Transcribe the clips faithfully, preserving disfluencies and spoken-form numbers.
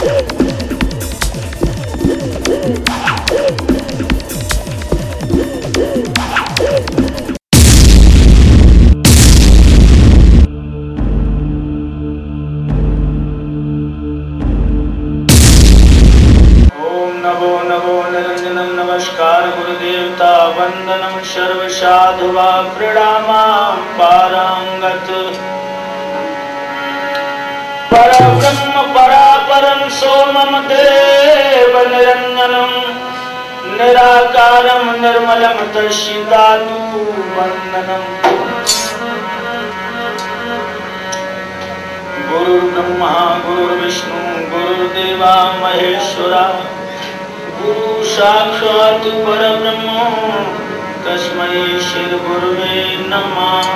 वंदनम सर्व साधुवा प्रणामां पारांगत परब्रह्म परापरं सोमम देव निरंजनम निराकारं निर्मलं तस्यैतु वंदनम गुरुर्ब्रह्मा गुरुर्विष्णु गुरुर्देवा महेश्वरा गुरु साक्षात् परब्रह्म तस्मै श्री गुरुवे नमः।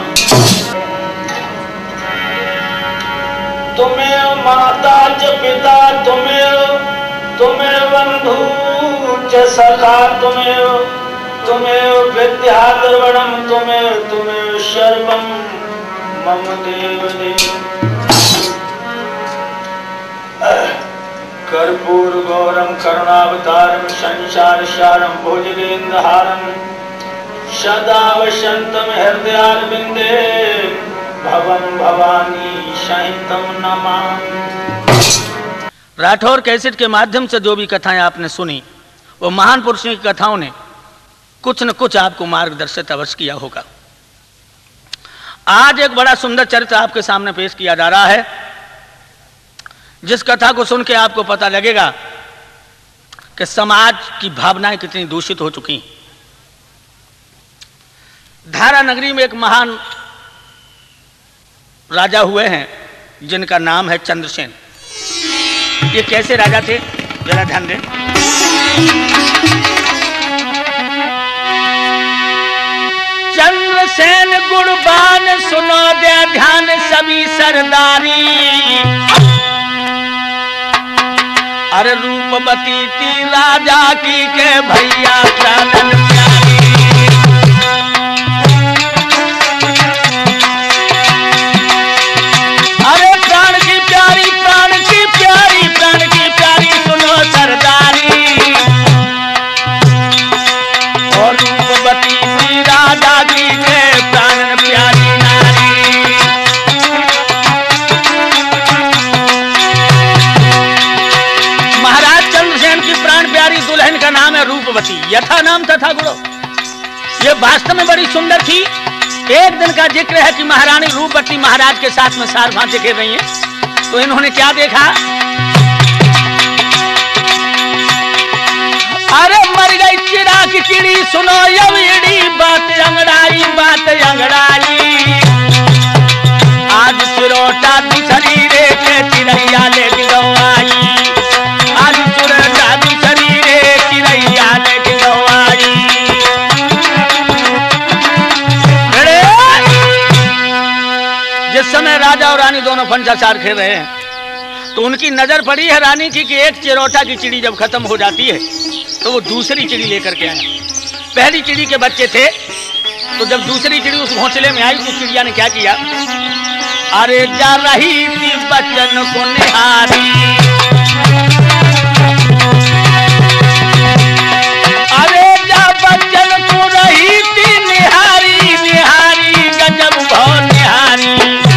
तुमेव माता च पिता तुमेव तुमेव बंधु च सखा तुमेव तुमेव विद्या द्रवणं तुमेव तुमेव सर्वं मम देव देव। कर्पूर गौरम करुणावतारम संसार सारम भुजगेन्द्रहारम सदा वसंतम हृदयारविंदे भवम भवानी सहितम नमामि। राठौर कैसेट के माध्यम से जो भी कथाएं आपने सुनी वो महान पुरुषों की कथाओं ने कुछ न कुछ आपको मार्गदर्शित अवश्य किया होगा। आज एक बड़ा सुंदर चरित्र आपके सामने पेश किया जा रहा है, जिस कथा को सुन के आपको पता लगेगा कि समाज की भावनाएं कितनी दूषित हो चुकी हैं। धारा नगरी में एक महान राजा हुए हैं जिनका नाम है चंद्रसेन। ये कैसे राजा थे जरा ध्यान दें। चंद्रसेन गुणवान सुनो दे ध्यान सभी सरदारी। अरे रूपवती थी राजा की के भैया प्राणन प्यारी। अरे प्राण की प्यारी प्राण की प्यारी प्राण की प्यारी सुनो सरदारी। और रूपवती थी राजा की के प्राणन प्यारी नारी। दुल्हन का नाम है रूपवती, यथा नाम तथा गुणो। ये वास्तव में बड़ी सुंदर थी। एक दिन का जिक्र है कि महारानी रूपवती महाराज के साथ में सारभांति खेल रही हैं, तो इन्होंने क्या देखा। अरे मर गई चिड़ा की चिड़ी सुनो यवीड़ी बात अंगड़ाई बात अंगड़ाई। आज चिरोटा दूसरी रे के चिड़ैया ले गवाई। आज चिरोटा दूसरी जिस समय राजा और रानी दोनों फंसाचार खेल रहे हैं तो उनकी नजर पड़ी है रानी की कि एक चिरोटा की चिड़ी जब खत्म हो जाती है तो वो दूसरी चिड़ी लेकर के आया। पहली चिड़ी के बच्चे थे तो जब दूसरी चिड़ी उस घोंसले में आई तो चिड़िया ने क्या किया। अरे जा रही थी बच्चन को निहारी। अरे जा बच्चन को रही थी निहारी निहारी गजब भव निहारी।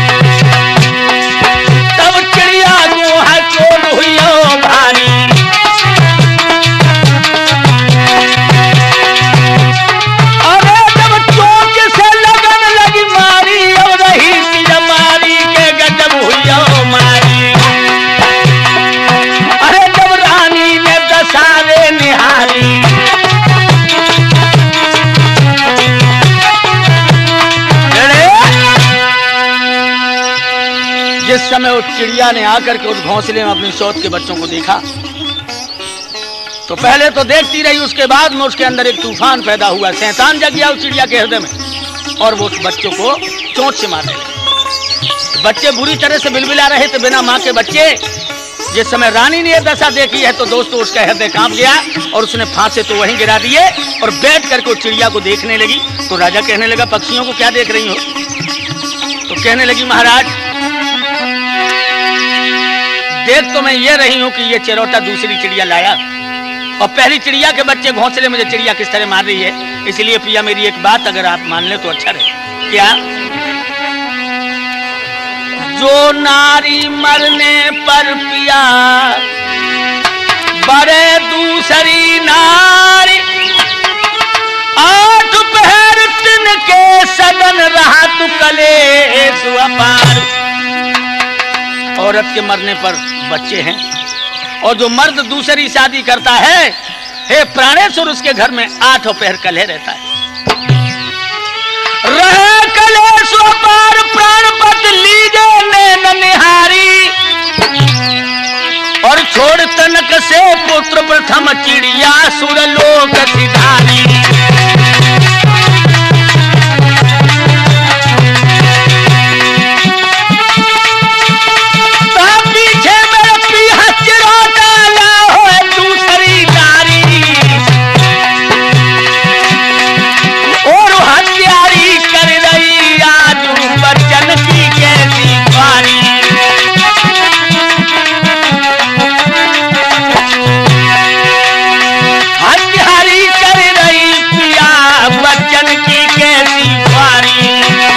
तब चिड़िया जो है चोर हुई हो भारी। अरे जब चोट से लगन लगी मारी और रही थी मारी के गजब हुई हो मारी। अरे जब रानी ने दसारे निहारी। जिस समय उस चिड़िया ने आकर के उस घोंसले में अपनी सौत के बच्चों को देखा तो पहले तो देखती रही, उसके बाद में उसके अंदर एक तूफान पैदा हुआ। शैतान जग गया उस चिड़िया के हृदय में और वो उस बच्चों को चोट से मारने लगे। बच्चे बुरी तरह से बिलबिला रहे थे, बिना माँ के बच्चे। जिस समय रानी ने यह दशा देखी है तो दोस्तों उसका हृदय कांप गया और उसने फांसे तो वहीं गिरा दिए और बैठ करके उस चिड़िया को देखने लगी। तो राजा कहने लगा, पक्षियों को क्या देख रही हो। तो कहने लगी, महाराज देख तो मैं ये रही हूं कि ये चिरौटा दूसरी चिड़िया लाया और पहली चिड़िया के बच्चे घोंसले में चिड़िया किस तरह मार रही है। इसलिए पिया मेरी एक बात अगर आप मान ले तो अच्छा रहे। क्या? जो नारी मरने पर पिया बड़े दूसरी नारी, आठ पहर तिनके सदन रहा तु कलेश अपार। औरत के मरने पर बच्चे हैं और जो मर्द दूसरी शादी करता है, हे प्राणेश्वर, उसके घर में आठों पहर कलह रहता है। रहे कलेश अपार प्राणपत लीजे नैन निहारी, और छोड़ तनक से पुत्र प्रथम चिड़िया सुरलोक सिधारी। पीछे मेरे पिया चिरौटा लाओ दूसरी नारी, और हत्यारी कर रही आज बच्चन की कैसी बारी। हत्यारी कर रही पिया बच्चन की कैसी बारी।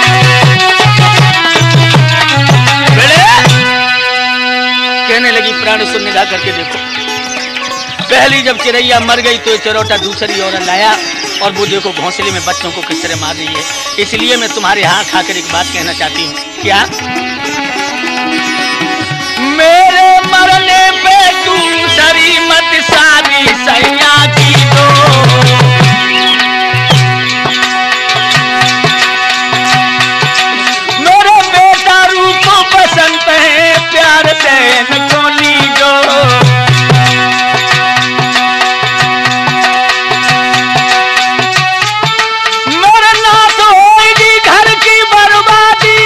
कहने लगी प्राणेश्वर निगाह करके देखो, पहली जब चिड़ैया मर गई तो ये चिरौटा दूसरी औरत लाया और वो देखो घोंसले में बच्चों को किस तरह मार रही है। इसलिए मैं तुम्हारे यहाँ खाकर एक बात कहना चाहती हूँ। क्या? मेरे मरने पे दूसरी मत शादी सैया की दो, मेरा बेटा रूप बसंत है प्यार देन को लीजो। मेरा नाथ होगी घर की बर्बादी,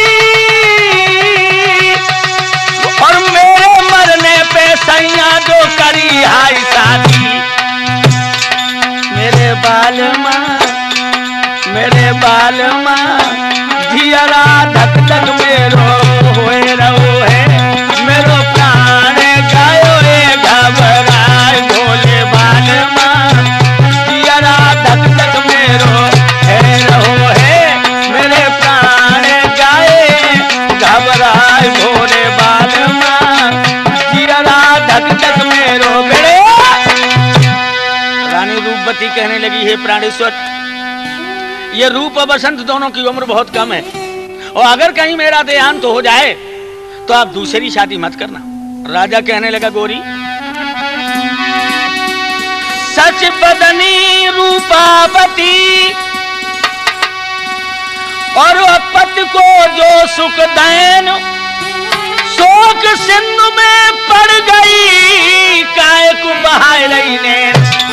और मेरे मरने पे सैया जो करी हाय शादी। मेरे बाल माँ, मेरे बाल माँ, धियरा धक धक मेरो होए रहो है, मेरो प्राण गायो ए घबराए भोले बाल माँ, धियरा धक धक मेरो है रहो है, मेरे प्राण गाए घबराए भोले बाल माँ, धियरा धक धक मेरो। बेड़े रानी रूपवती कहने लगी, हे प्राणेश्वर, ये रूप और बसंत दोनों की उम्र बहुत कम है, और अगर कहीं मेरा देहांत तो हो जाए तो आप दूसरी शादी मत करना। राजा कहने लगा, गोरी, सच बदनी रूपावती, और पति को जो सुख दैन, शोक सिंधु में पड़ गई काय को बहाए रही ने।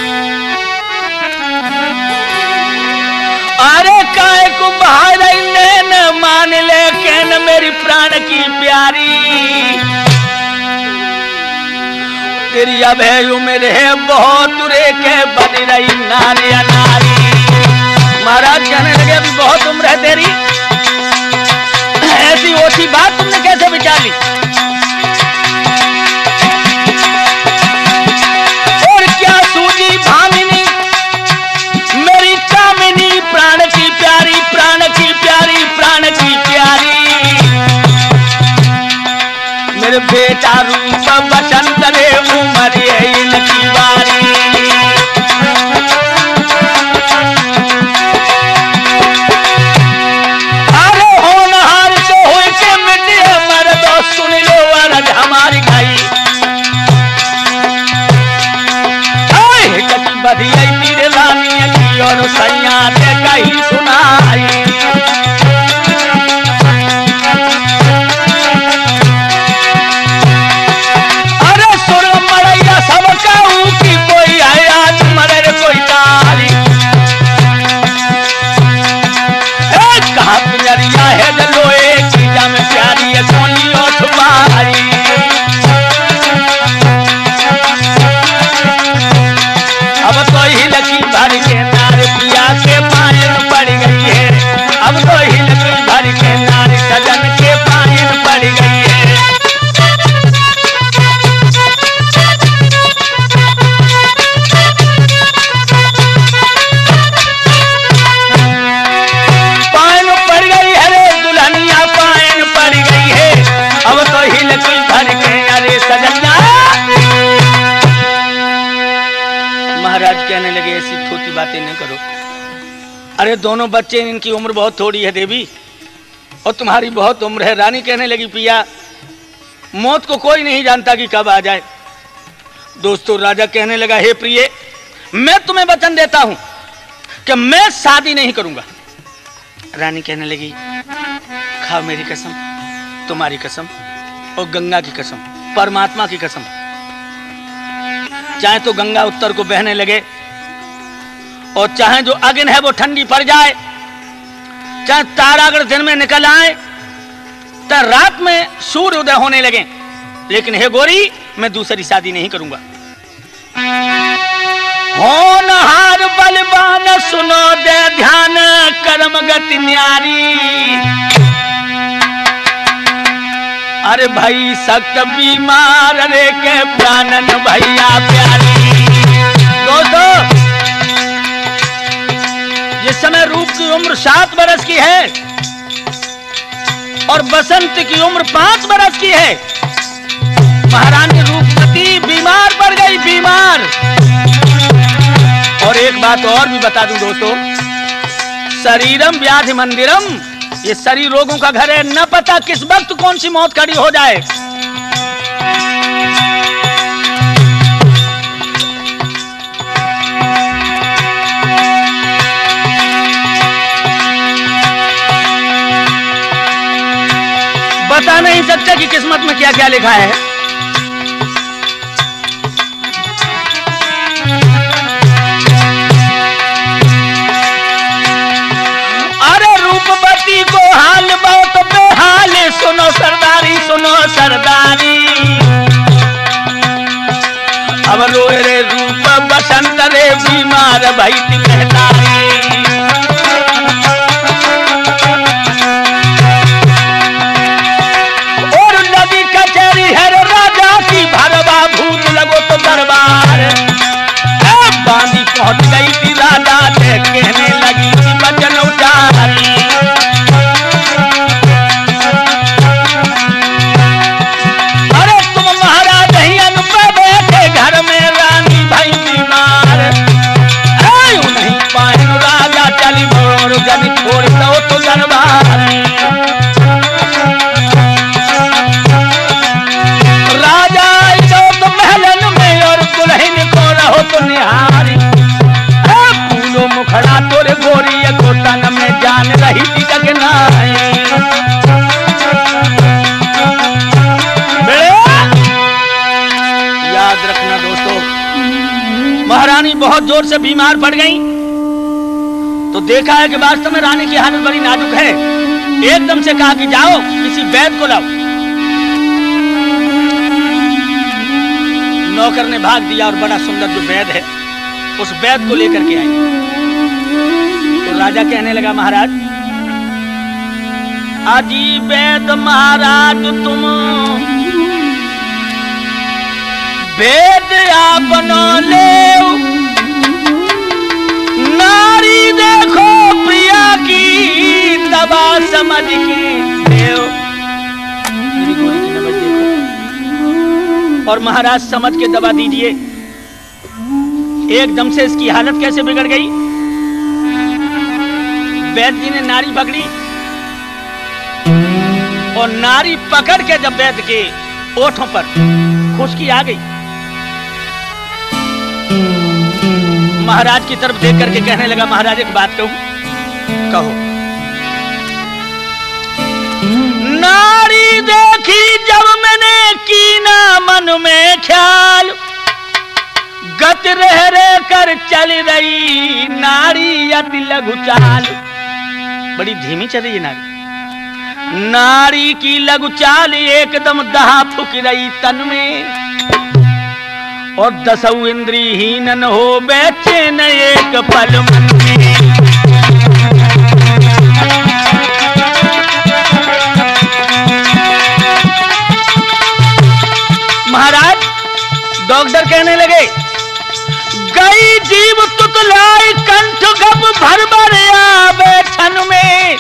अरे काय को बहाए रही ने, मान ले कहन मेरी प्राण की प्यारी, तेरी अब है उम्र है बहुत रे के बन रही नारी नारी। महाराज कहने लगे, अभी बहुत उम्र है तेरी, ऐसी ओछी बात तुमने कैसे विचार ली? और क्या सूझी भामिनी मेरी कामिनी, प्राण की प्यारी, प्राण की प्यारी, प्राण की प्यारी। मेरे बेटा रूप बसंत रे उमर है इनकी बारी। अरे होनहार से हो के मिटे मर्द सुन महाराज कहने लगे ऐसी छोटी बातें न करो। अरे दोनों बच्चे, इनकी उम्र बहुत थोड़ी है देवी, और तुम्हारी बहुत उम्र है। रानी कहने लगी पिया, मौत को कोई नहीं जानता कि कब आ जाए। दोस्तों, राजा कहने लगा हे प्रिय, मैं तुम्हें वचन देता हूं कि मैं शादी नहीं करूंगा। रानी कहने लगी खाओ मेरी कसम, तुम्हारी कसम और गंगा की कसम, परमात्मा की कसम। चाहे तो गंगा उत्तर को बहने लगे और चाहे जो अग्नि है वो ठंडी पड़ जाए, चाहे तारा अगर दिन में निकल आए तो रात में सूर्य उदय होने लगे, लेकिन हे गोरी, मैं दूसरी शादी नहीं करूंगा। होनहार बलवान सुनो दे ध्यान, कर्म गति न्यारी। अरे भाई सख्त बीमार रे के प्राणन भैया प्यारी। दोस्तों, जिस समय रूप की उम्र सात बरस की है और बसंत की उम्र पांच बरस की है, महारानी रूपवती बीमार पड़ गई, बीमार। और एक बात और भी बता दूं दोस्तों, शरीरम व्याधि मंदिरम, ये शरीर रोगों का घर है, न पता किस वक्त कौन सी मौत खड़ी हो जाए। बता नहीं सकता कि किस्मत में क्या क्या लिखा है। को हाल बहुत बेहाल, सुनो सरदारी, सुनो सरदारी। अब रोए रे रूप बसंत रे बीमार भई कहतारी। और नदी कचहरी है राजा की, भरवा भूत लगो तो दरबार। बांदी पहुंच गई थी राजा से, कहने लगी थी बचन उचारी। छोड़ दो तो दरबारी। राजा आयो तो महलन में, और दुल्हन को रहो तो निहारी। फूलो मुखड़ा तोरे गोरी को तन में, जान रही थी जगनाई। याद रखना दोस्तों, महारानी बहुत जोर से बीमार पड़ गई तो देखा है कि वास्तव में रानी की हालत बड़ी नाजुक है। एकदम से कहा कि जाओ किसी वैद्य को लाओ। नौकर ने भाग दिया और बड़ा सुंदर जो वैद्य है उस वैद्य को लेकर के आई। तो राजा कहने लगा महाराज, आजी वैद्य महाराज तुम वैद्य आपनो ले, नारी देखो प्रिया की दवा समझ के देव। मेरी गोरी की नबज देखो और महाराज समझ के दवा दीजिए। एकदम से इसकी हालत कैसे बिगड़ गई। वैद्य जी ने नारी पकड़ी और नारी पकड़ के जब वैद्य के ओठों पर खुशकी आ गई, महाराज की तरफ देख करके कहने लगा महाराज एक बात कहूं। कहो। नारी देखी जब मैंने कीना मन में ख्याल, गत रह रह कर चल रही नारी अति लघु चाल। बड़ी धीमी चल रही है नारी। नारी की लघु चाल एकदम दहा फुक रही तन में, और दसऊ इंद्रियहीन हो बैठे न एक पल मन में। महाराज डॉक्टर कहने लगे, गई जीव तुतलाई कंठ गप भर भर आवे छन में,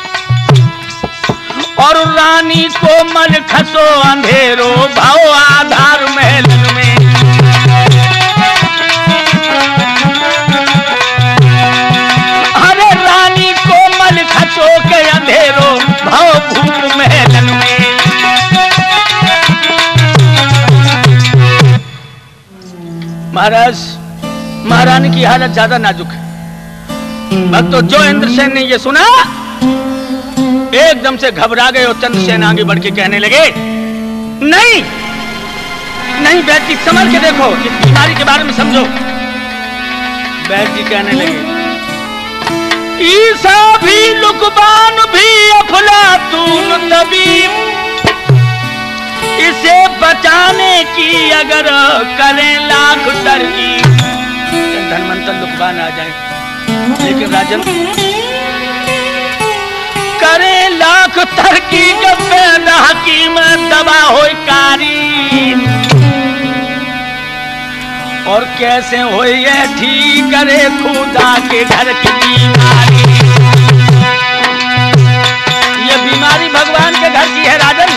और रानी को मन खसो अंधेरो भाव आधार महलन में। महाराज, महारानी की हालत ज्यादा नाजुक है। भक्तों, जो इंद्रसेन ने ये सुना एकदम से घबरा गए और चंद्रसेन आगे बढ़ के कहने लगे, नहीं नहीं बैठ जी, संभल के देखो, इस बीमारी के बारे में समझो। बैठ जी कहने लगे, ईसा भी, लुकमान भी, अफलातून तबीब, इसे बचाने की अगर करें लाख तरकीब। धनवंतर लुकमान आ जाए, लेकिन राजन करे लाख तरकीब, पैदा हकीम दवा हो कारी, और कैसे हो ये ठीक करे खुदा के घर की बीमारी। ये बीमारी भगवान के घर की है राजन।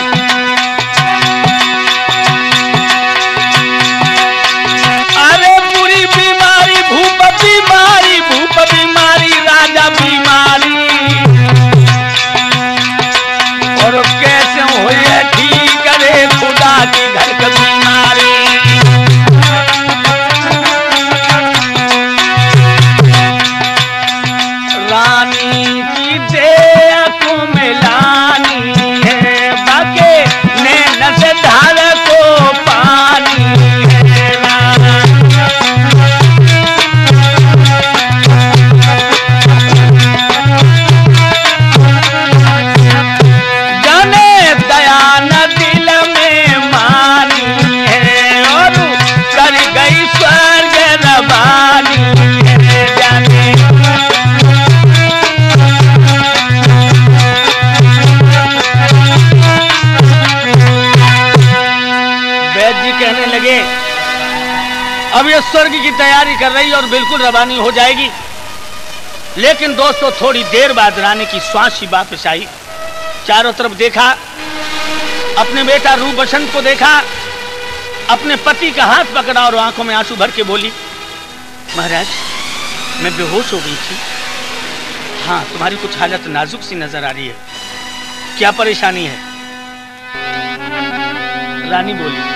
अरे बुरी बीमारी, भूप बीमारी, भूप बीमारी, राजा बीमारी, और कैसे हो ये ठीक करे खुदा के घर की बीमारी। रानी की देह को मिलानी है, बाके नैन से धार को पानी है। जाने दया न दिल में मानी है, और कर गई स्वर्ग रवानी है। जाने कहने लगे, अब ये स्वर्ग की तैयारी कर रही और बिल्कुल रवानी हो जाएगी। लेकिन दोस्तों, थोड़ी देर बाद रानी की श्वास ही वापस आई। चारों तरफ देखा, अपने बेटा रूप बसंत को देखा, अपने पति का हाथ पकड़ा और आंखों में आंसू भर के बोली, महाराज मैं बेहोश हो गई थी। हाँ, तुम्हारी कुछ हालत नाजुक सी नजर आ रही है, क्या परेशानी है? रानी बोली,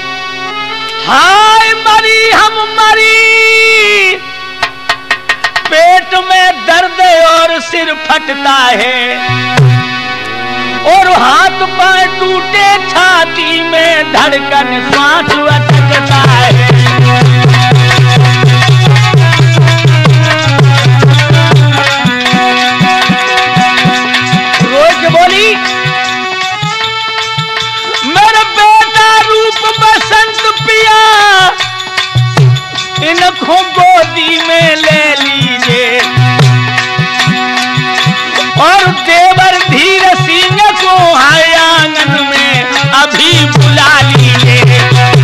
हाय मरी हम मरी, पेट में दर्द और सिर फटता है, और हाथ पांव टूटे, छाती में धड़कन सांस अटकता है। रोज बोली, मेरा बेटा रूप बसंत पिया, इनको गोदी में ले लीजिए, और देवर धीर सिंह को हाय आंगन में अभी बुला लीजिए।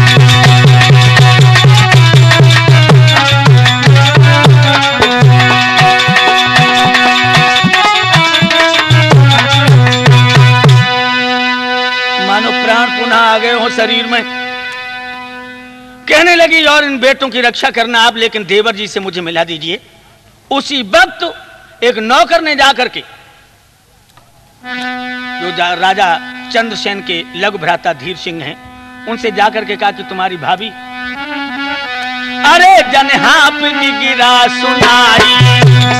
मानो प्राण पुनः आ गए हो शरीर में। कहने लगी, और इन बेटों की रक्षा करना आप, लेकिन देवर जी से मुझे मिला दीजिए। उसी वक्त एक नौकर ने जाकर के, जो राजा चंद्रसेन के लघु भ्राता धीर सिंह हैं, उनसे जाकर के कहा कि तुम्हारी भाभी, अरे जनहाप की गिरा सुनाई,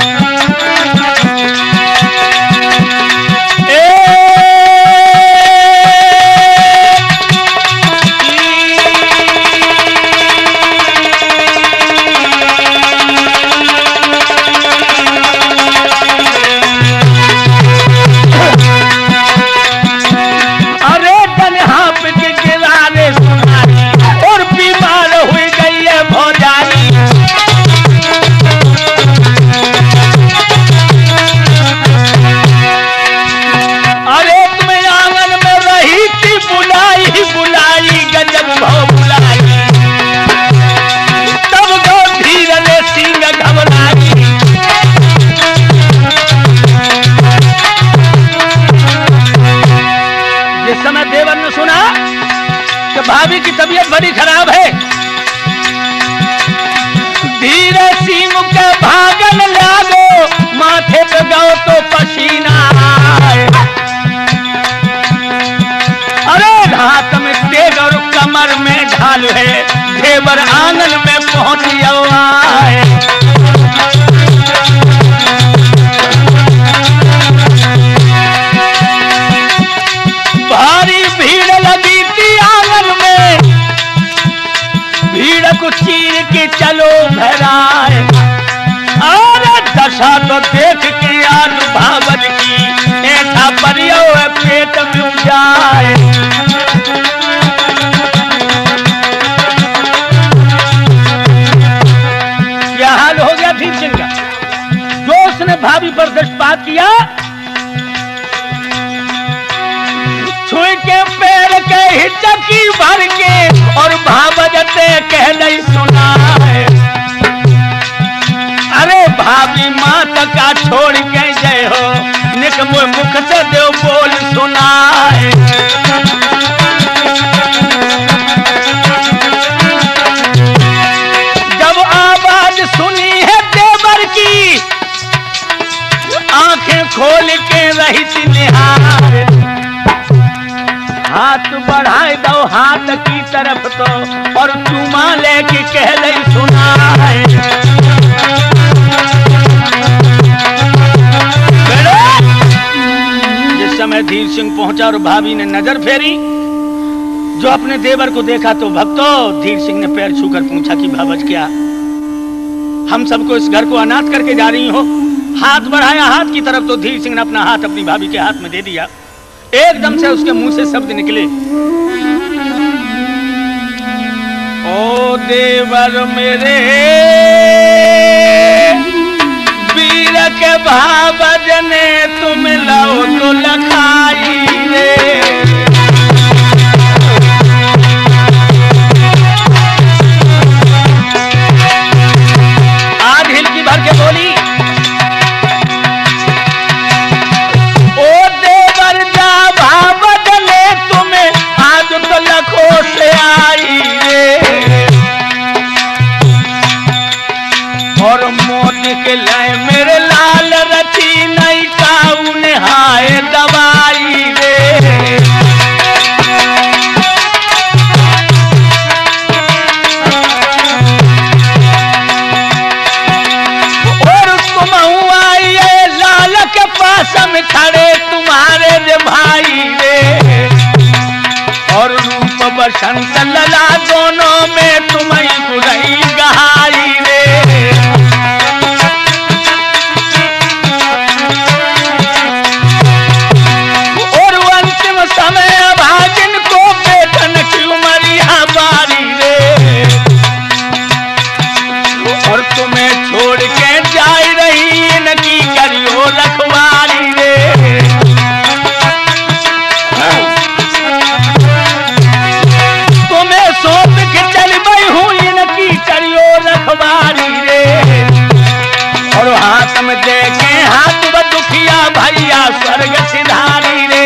भाभी की तबीयत बड़ी खराब है। धीरे सिंह के भागन लागो, माथे पे गाओ तो पसीना आए। अरे हाथ में तेग और कमर में ढाल है, देवर आंगन में पहुंचियो आए। भारी भीड़ लगी थी आंगन में, भीड़ को चीर के चलो भराए। अरे दशा तो देख के आज भावज की, ऐठा परियो पेट में जाए। क्या हाल हो गया धीर सिंह का? जो उसने भाभी पर दृष्टिपात किया, छुई के पैर के हिचकी भर के और भावजते कह नहीं सुना है। अरे भाभी मात का छोड़ के गए हो, निक मुख से देव बोल सुना है। जब आवाज सुनी है देवर की, आंखें खोल के रही थी निहार। हाथ बढ़ाए दो हाथ की तरफ तो, और चूमा लेके कह नहीं सुना है। जिस समय धीर सिंह पहुंचा और भाभी ने नजर फेरी, जो अपने देवर को देखा तो भक्तों धीर सिंह ने पैर छूकर पूछा कि भावज क्या हम सबको इस घर को अनाथ करके जा रही हो? हाथ बढ़ाया हाथ की तरफ तो धीर सिंह ने अपना हाथ अपनी भाभी के हाथ में दे दिया। एकदम से उसके मुंह से शब्द निकले, ओ देवर मेरे वीर के भावज ने तुम लाओ तो लखाई रे। आज हिलकी भर के बोली, से आई रे। और मोत के लय मेरे लाल रची नहीं काऊ नहाय दवाई रे। और तुम आई लाल के पास में खड़े तुम्हारे रे भाई रे। और रूप बसंत लला दोनों में तुम्हें बुराई गहाई रे। और अंतिम समय भागिन को बेटन की उमरिया बारी रे। और तुम्हें छोड़ के जा रही इनकी करियो रखवारी रे। सोच के चल गई हूँ इनकी करियो रखवारी रे। और हाथ में देखे हाथ व दुखिया भैया स्वर्ग सिधारी रे।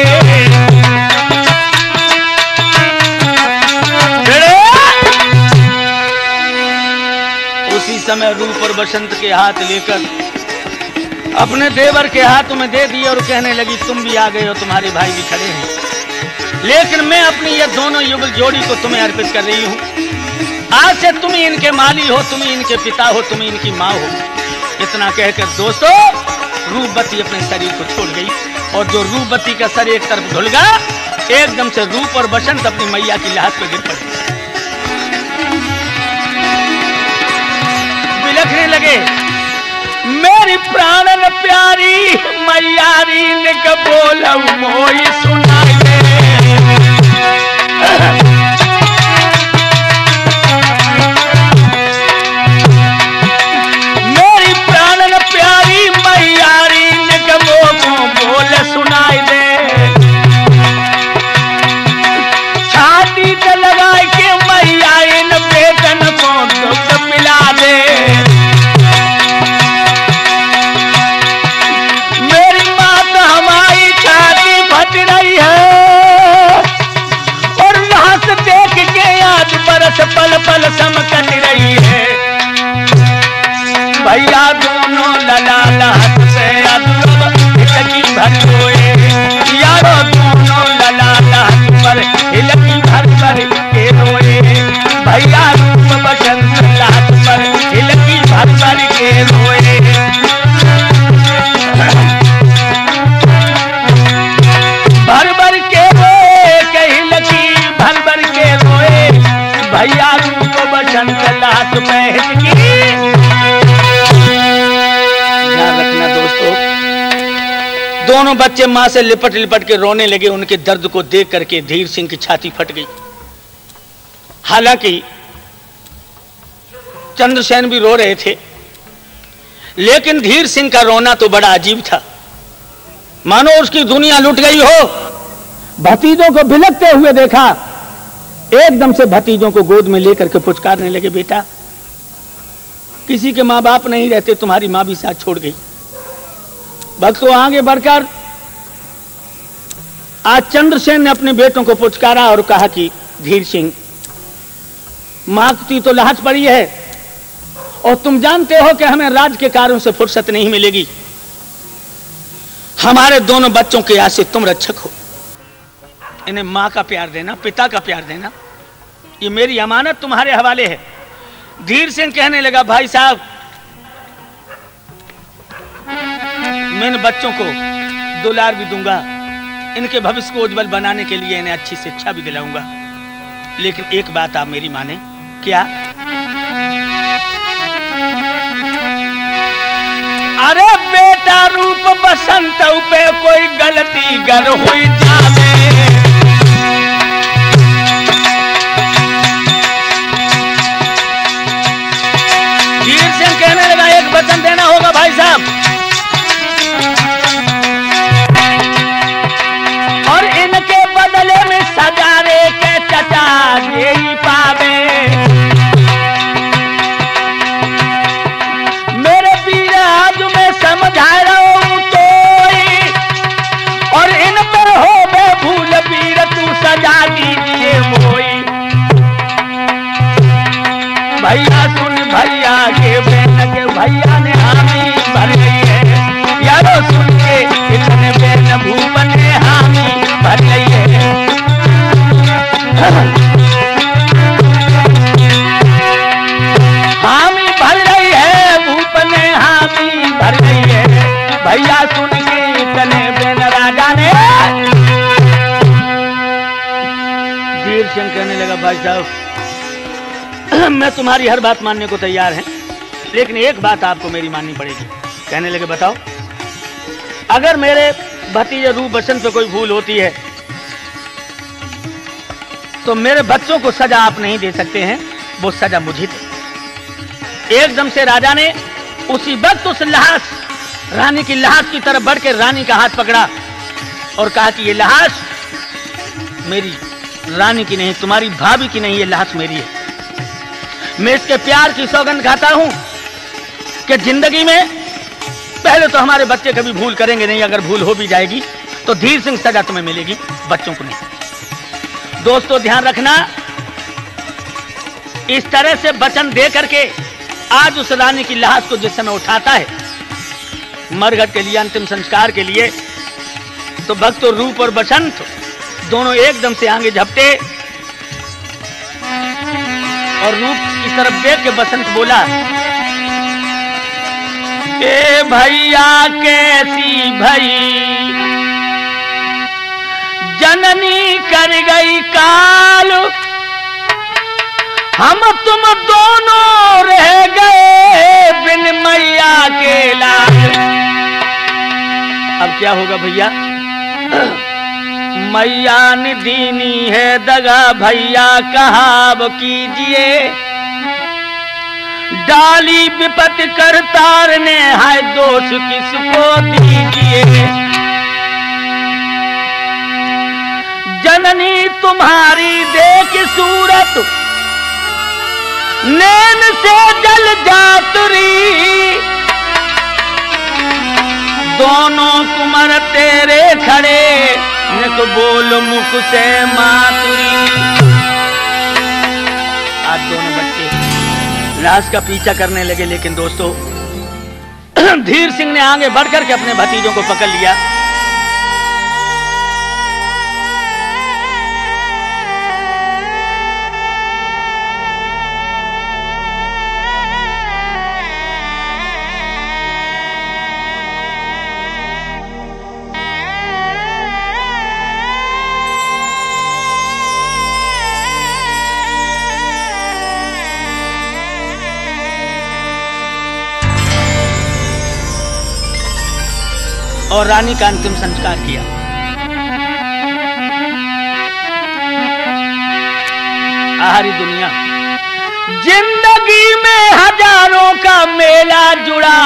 उसी समय रूप और बसंत के हाथ लेकर अपने देवर के हाथ में दे दिए और कहने लगी, तुम भी आ गए हो, तुम्हारे भाई भी खड़े हैं, लेकिन मैं अपनी ये दोनों युगल जोड़ी को तुम्हें अर्पित कर रही हूँ। आज से तुम ही इनके माली हो, तुम ही इनके पिता हो, तुम ही इनकी माँ हो। इतना कहकर दोस्तों रूपवती अपने शरीर को छोड़ गई। और जो रूपवती का सर एक तरफ धुल गया, एकदम से रूप और बसंत अपनी मैया की लात पर गिर पड़े, बिलखने लगे। मेरी प्राणन प्यारी मैयारी ने बोला मोई सुनाई दे। मेरी प्राणन प्यारी मैयारी ने बोल सुनाई दे। छाती से लगा के मैया इन बेटन को दुख पिला दे। रही हित की। ध्यान रखना दोस्तों, दोनों बच्चे मां से लिपट लिपट के रोने लगे। उनके दर्द को देख करके धीर सिंह की छाती फट गई। हालांकि चंद्रसेन भी रो रहे थे, लेकिन धीर सिंह का रोना तो बड़ा अजीब था, मानो उसकी दुनिया लुट गई हो। भतीजों को बिलखते हुए देखा, एकदम से भतीजों को गोद में लेकर के पुचकारने लगे, बेटा किसी के मां बाप नहीं रहते, तुम्हारी मां भी साथ छोड़ गई। भक्तों आगे बढ़कर आज चंद्रसेन ने अपने बेटों को पुचकारा और कहा कि धीर सिंह, मांगती तो लाज पड़ी है और तुम जानते हो कि हमें राज के कार्यों से फुर्सत नहीं मिलेगी। हमारे दोनों बच्चों के आसे तुम रक्षक हो, इन्हें मां का प्यार देना, पिता का प्यार देना, ये मेरी अमानत तुम्हारे हवाले है। धीर सिंह कहने लगा, भाई साहब मैं इन बच्चों को दुलार भी दूंगा, इनके भविष्य को उज्जवल बनाने के लिए इन्हें अच्छी शिक्षा भी दिलाऊंगा, लेकिन एक बात आप मेरी माने। क्या? अरे बेटा रूप बसंत पे कोई गलती गर हुई जावे, धीर सिंह कहने लगा, एक वचन देना होगा भाई साहब, और इनके बदले में सजारे के चचा यही पावे। मेरे पीर आज मैं समझा रहा हूं तो, और इन पर हो बे भूल पीर तू सजा दीजिए मोई। भैया सुन भैया के बेन के, भैया ने हामी भर गई है, यारो सुन के इतने बेन भूप ने हामी भर गई है। हामी भर रही है, भूप ने हामी भर गई है, भैया सुन के इतने बेन राजा ने। धीर सिंह कहने लगा, भाई साहब मैं तुम्हारी हर बात मानने को तैयार है, लेकिन एक बात आपको मेरी माननी पड़ेगी। कहने लगे, बताओ। अगर मेरे भतीजे रूप बसंत पे कोई भूल होती है तो मेरे बच्चों को सजा आप नहीं दे सकते हैं, वो सजा मुझे दे। एकदम से राजा ने उसी वक्त उस लाश, रानी की लाश की तरफ बढ़ के रानी का हाथ पकड़ा और कहा कि ये लाश मेरी रानी की नहीं, तुम्हारी भाभी की नहीं, ये लाश मेरी है। मैं इसके प्यार की सौगंध खाता हूं कि जिंदगी में पहले तो हमारे बच्चे कभी भूल करेंगे नहीं, अगर भूल हो भी जाएगी तो धीर सिंह सजा तुम्हें मिलेगी, बच्चों को नहीं। दोस्तों ध्यान रखना, इस तरह से वचन दे करके आज उस रानी की लाश को जिस समय उठाता है मरघट के लिए, अंतिम संस्कार के लिए, तो भक्त और रूप और बसंत दोनों एकदम से आगे झपटे और रूप की तरफ देख के बसंत बोला, ए भैया कैसी भई जननी कर गई काल, हम तुम दोनों रह गए बिन मैया के लाल। अब क्या होगा भैया? मैया ने दीनी है दगा, भैया कहाव कीजिए, डाली विपत कर तारने, है दोष किसको दीजिए। जननी तुम्हारी देख सूरत, नैन से जल जातुरी, दोनों कुमर तेरे खड़े, निक बोल मुख से मातुरी। आज दोनों बच्चे लाश का पीछा करने लगे, लेकिन दोस्तों धीर सिंह ने आगे बढ़कर के अपने भतीजों को पकड़ लिया। और रानी का अंतिम संस्कार किया। आहारी दुनिया, जिंदगी में हजारों का मेला जुड़ा।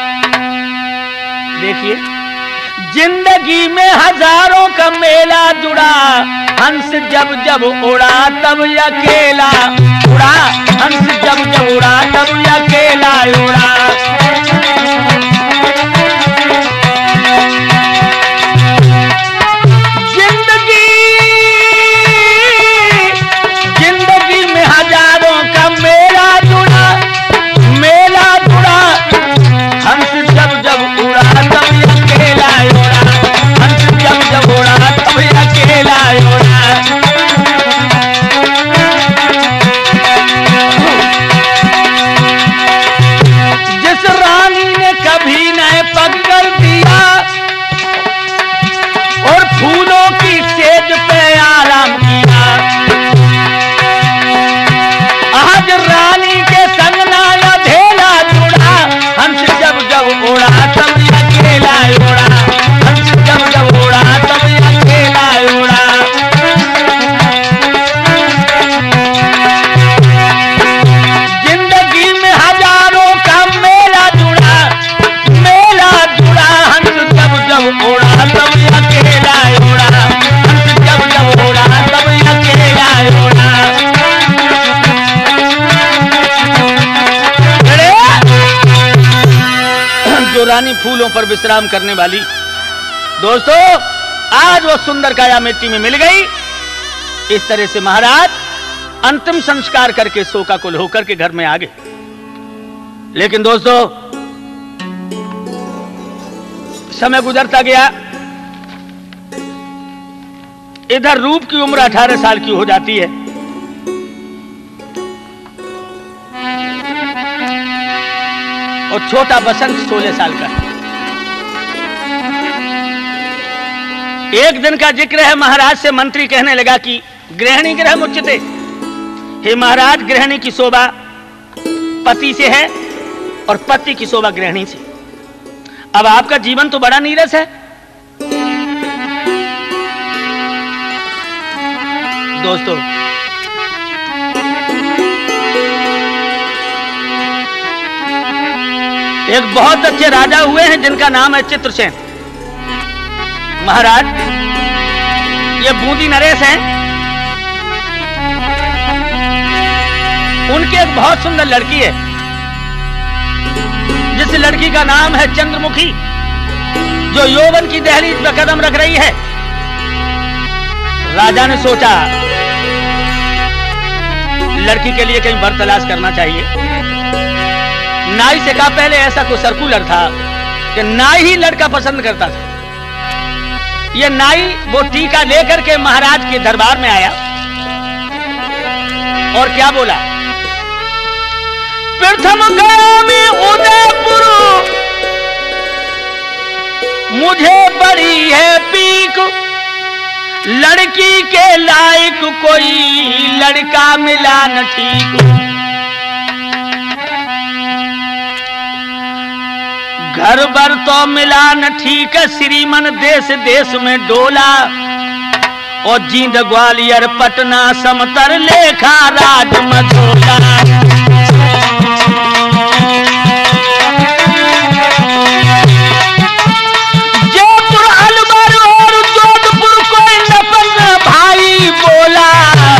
देखिए, जिंदगी में हजारों का मेला जुड़ा, हंस जब जब उड़ा तब अकेला उड़ा, हंस जब जब उड़ा तब अकेला उड़ा। जिंदगी जिंदगी में हजारों का मेला जुड़ा, मेला जुड़ा, हंस जब जब उड़ा तब अकेला उड़ा, हंस जब जब उड़ा तब अकेला उड़ा। जिस रानी ने कभी न पगल दिया और फूलों की सेज पे आराम किया, आज रानी के संग ना अधेला जुड़ा, हंस जब जब उड़ा तब अकेला उड़ा, हंस जब जब उड़ा तब अकेला उड़ा। जिंदगी में हजारों का मेला जुड़ा, मेला जुड़ा, हंस जब जब उड़ा तब अकेला उड़ा, हंस जब जब उड़ा तब अकेला उड़ा। जो रानी फूलों पर विश्राम करने वाली, दोस्तों आज वो सुंदर काया मिट्टी में मिल गई। इस तरह से महाराज अंतिम संस्कार करके शोकाकुल होकर के घर में आ गए। लेकिन दोस्तों समय गुजरता गया, इधर रूप की उम्र अठारह साल की हो जाती है और छोटा बसंत सोलह साल का। एक दिन का जिक्र है, महाराज से मंत्री कहने लगा कि गृहिणी ग्रह मुच्यते, हे महाराज गृहिणी की शोभा पति से है और पति की शोभा गृहिणी से। अब आपका जीवन तो बड़ा नीरस है। दोस्तों एक बहुत अच्छे राजा हुए हैं जिनका नाम है चित्रसेन। महाराज ये बूंदी नरेश हैं, उनकी एक बहुत सुंदर लड़की है जिस लड़की का नाम है चंद्रमुखी, जो यौवन की दहलीज पर कदम रख रही है। राजा ने सोचा लड़की के लिए कहीं वर तलाश करना चाहिए। नाई से कहा, पहले ऐसा कोई सर्कुलर था कि नाई ही लड़का पसंद करता था। ये नाई वो टीका लेकर के महाराज के दरबार में आया और क्या बोला, प्रथम गामी उदयपुर मुझे बड़ी है पीक, लड़की के लायक कोई लड़का मिला न ठीक। घर भर तो मिला न ठीक, श्रीमन देश देश में डोला, और जींद ग्वालियर पटना समतर लेखा राज मझोला। जयपुर अलवर और जोधपुर कोई नपन भाई बोला,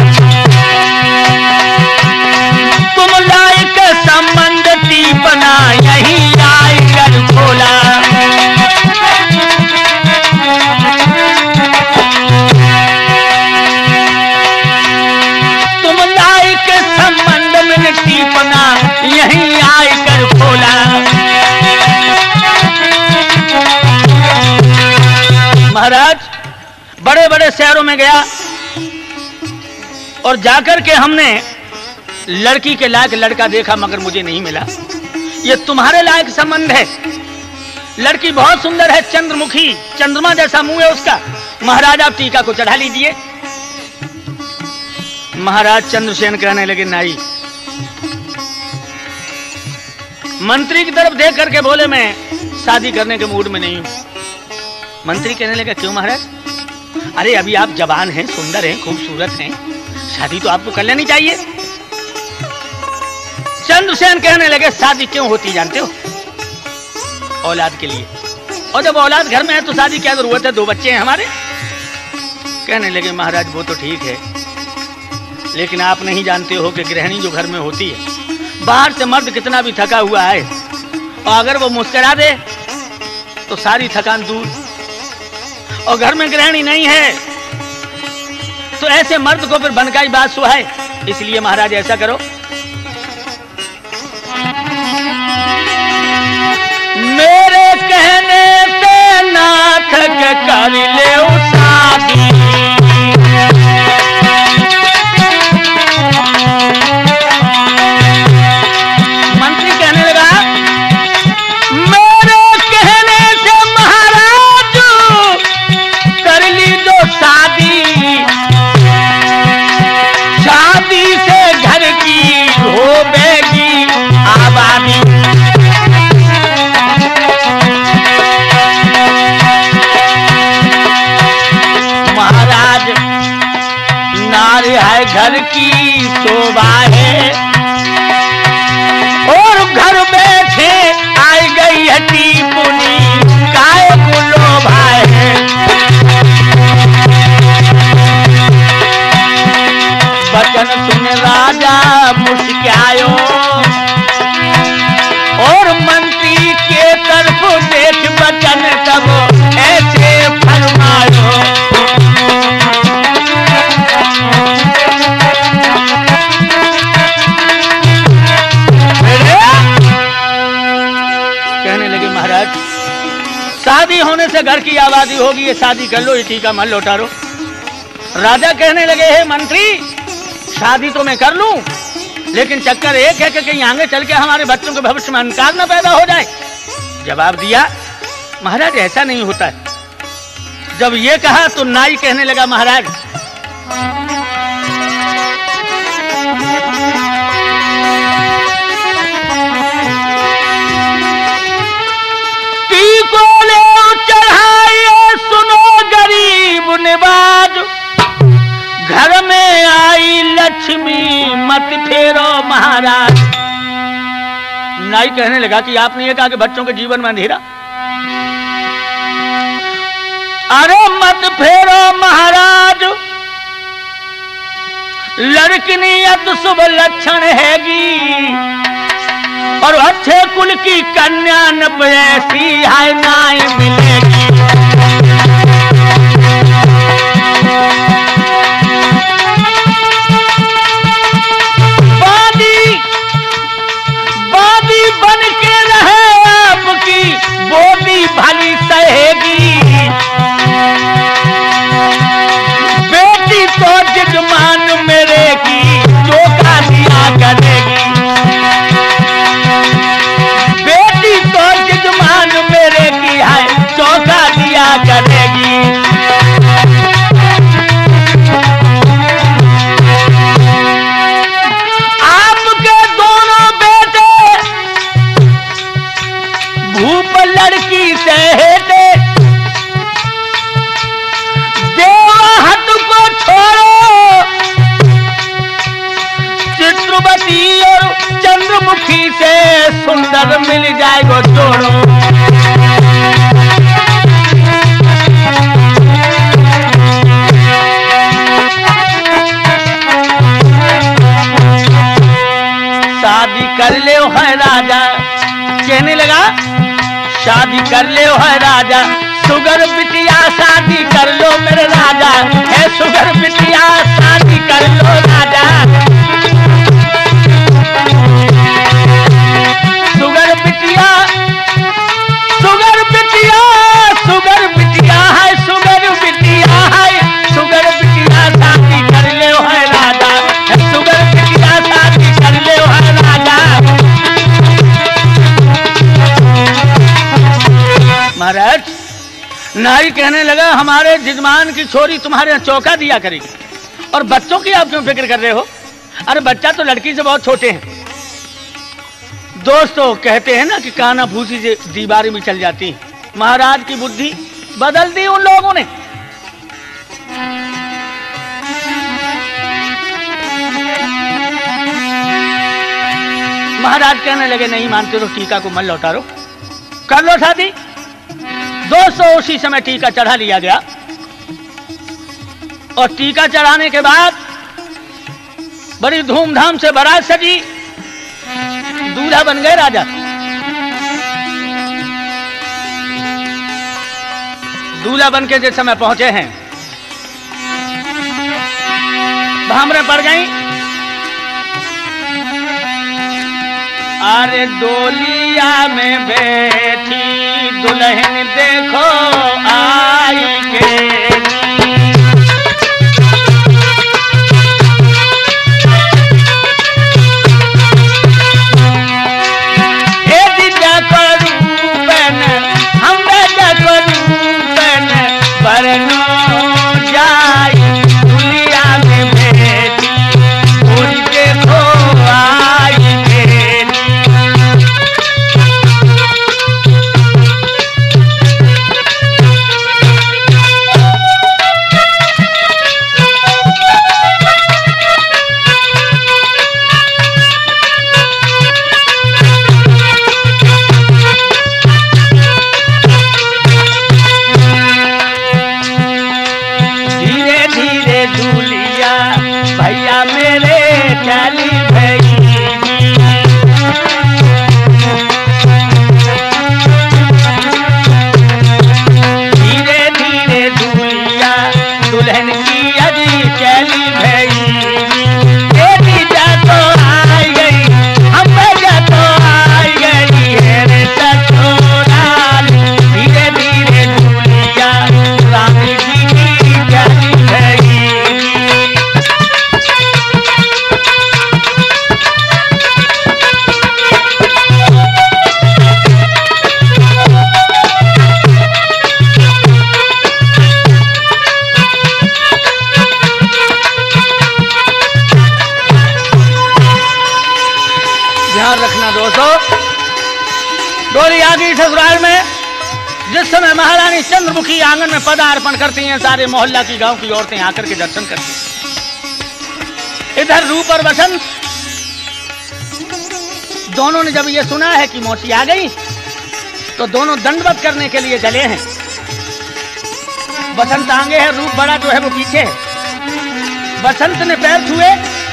तुम लायक संबंध टीपना यही आए कर खोला। तुम लायक संबंध में टीपना यही आए कर खोला। महाराज बड़े बड़े शहरों में गया और जाकर के हमने लड़की के लायक लड़का देखा, मगर मुझे नहीं मिला। ये तुम्हारे लायक संबंध है, लड़की बहुत सुंदर है, चंद्रमुखी, चंद्रमा जैसा मुंह है उसका। महाराज आप टीका को चढ़ा लीजिए। महाराज चंद्रसेन कहने लगे, नाई। मंत्री की तरफ देख करके बोले, मैं शादी करने के मूड में नहीं हूं। मंत्री कहने लगा क्यों महाराज? अरे अभी आप जवान हैं, सुंदर हैं, खूबसूरत हैं, शादी तो आपको कर लेनी चाहिए। चंद्रसेन कहने लगे शादी क्यों होती जानते हो? औलाद के लिए, और जब औलाद घर में है तो शादी क्या जरूरत है, दो बच्चे हैं हमारे। कहने लगे महाराज वो तो ठीक है, लेकिन आप नहीं जानते हो कि गृहिणी जो घर में होती है, बाहर से मर्द कितना भी थका हुआ है और अगर वो मुस्कुरा दे तो सारी थकान दूर, और घर में गृहिणी नहीं है तो ऐसे मर्द को फिर बनकाई बात सुहाए। इसलिए महाराज ऐसा करो, मेरे कहने से नाथ के कर ले शादी। मंत्री कहने लगा मेरे कहने से महाराज कर ली दो शादी, शादी से घर की होगी आबादी। नारी है घर की शोभा है, और घर बैठे आई गई हटी पुनी काय गुलो भाई। बचन सुन राजा मुस्कुरायो, और मंत्री के तरफ देख बचन तब ऐसे फरमायो। शादी होने से घर की आबादी होगी, ये शादी कर लो, ये टीका मत लौटारो। राजा कहने लगे हे मंत्री, शादी तो मैं कर लूं, लेकिन चक्कर एक है कि कहीं आगे चल के हमारे बच्चों के भविष्य में अंधकार न पैदा हो जाए। जवाब दिया महाराज ऐसा नहीं होता है। जब ये कहा तो नाई कहने लगा महाराज निवाज, घर में आई लक्ष्मी मत फेरो महाराज। नाई कहने लगा कि आपने ये कहा कि बच्चों के जीवन में अंधेरा, अरे मत फेरो महाराज, लड़किनी अत शुभ लक्षण हैगी, और अच्छे कुल की कन्या न ऐसी है नाई मिलेगी। बन के रहे आपकी बोली भली सहेगी, बेटी तो जजमान मेरे की चौका दिया करेगी, बेटी तो जजमान मेरे की है चौका दिया करेगी। लड़की से हेटे देवहत को छोड़ो, चित्रवती और चंद्रमुखी से सुंदर मिल जाएगा जोड़ो। शादी कर ले है राजा, कहने लगा शादी कर ले है राजा, सुगर बिटिया शादी कर लो मेरे राजा, है सुगर बिटिया शादी कर लो राजा। सुगर बिटिया सुगर बिटिया सुगर बिटिया है सुगर बिटिया है सुगर बिटिया शादी कर ले है राजा, है सुगर बिटिया शादी कर ले है राजा। महाराज नारी कहने लगा हमारे जजमान की छोरी तुम्हारे यहाँ चौका दिया करेगी, और बच्चों की आप क्यों फिक्र कर रहे हो? अरे बच्चा तो लड़की से बहुत छोटे हैं। दोस्तों कहते हैं ना कि काना भूसी से दीवारी में चल जाती है। महाराज की बुद्धि बदल दी उन लोगों ने। महाराज कहने लगे नहीं मानते तो टीका को मत लौटा रो, कर लो शादी। दोस्तों उसी समय टीका चढ़ा लिया गया और टीका चढ़ाने के बाद बड़ी धूमधाम से बारात सजी, दूल्हा बन गए राजा। दूल्हा बन के जिस समय पहुंचे हैं भामरे पड़ गई। अरे डोलिया में बैठी दुल्हन देखो आई के, डोली आ गई ससुराल में। जिस समय महारानी चंद्रमुखी आंगन में पदार्पण करती हैं, सारे मोहल्ला की गांव की औरतें आकर के दर्शन करती हैं। इधर रूप और बसंत दोनों ने जब ये सुना है कि मौसी आ गई तो दोनों दंडवत करने के लिए चले हैं। बसंत आगे है, रूप बड़ा जो है वो पीछे है। बसंत ने पैर छुए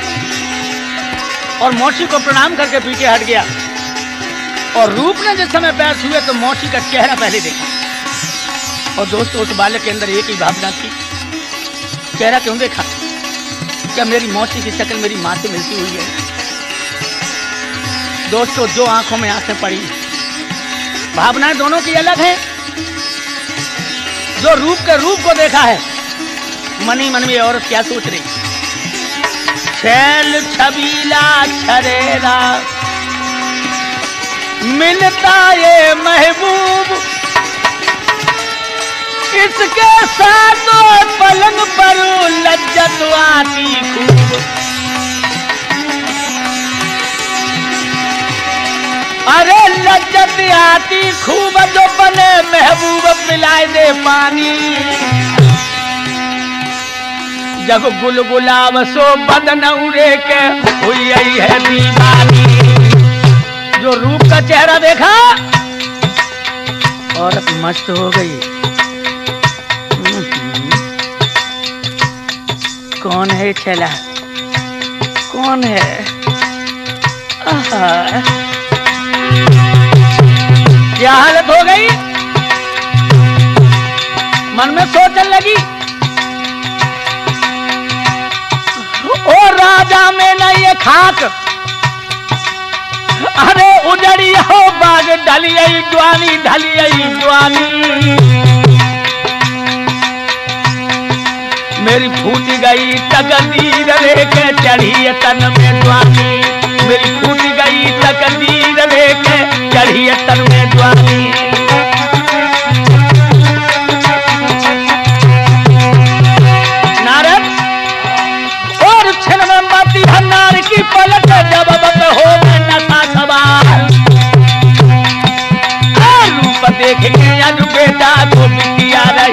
और मौसी को प्रणाम करके पीछे हट गया और रूप ने जिस समय पैर छुए तो मौसी का चेहरा पहले देखा। और दोस्तों उस बालक के अंदर एक ही भावना थी, चेहरा क्यों देखा? क्या मेरी मौसी की शक्ल मेरी माँ से मिलती हुई है? दोस्तों जो आंखों में आंखें पड़ी, भावनाएं दोनों की अलग हैं। जो रूप के रूप को देखा है, मनी मन में औरत क्या सोच रही? छैल छबीला छरेरा मिलता ये महबूब, इसके साथ पलंग पर लज्जत आती खूब। अरे लज्जत आती खूब, जो बने महबूब पिलाए दे पानी। जब गुलगुलाव सो बदन उड़े के हुई है दीवानी। जो रूप का चेहरा देखा, औरत मस्त हो गई। कौन है छेला? कौन है? आहा। क्या हालत हो गई? मन में सोचने लगी, ओ राजा में न ये खाक, अरे उजड़ी हो बाग ढलियई ज्वानी, ढलियई ज्वानी। मेरी फूट गई तकदीर लेके चढ़ी तन में ज्वानी। मेरी फूट गई तकदीर लेके चढ़ी तन में ज्वानी। नारद और क्षण में मती हन्नार की पलक, जब बत हो में नशा सवार। रूप देख के अनु बेटा को बिटिया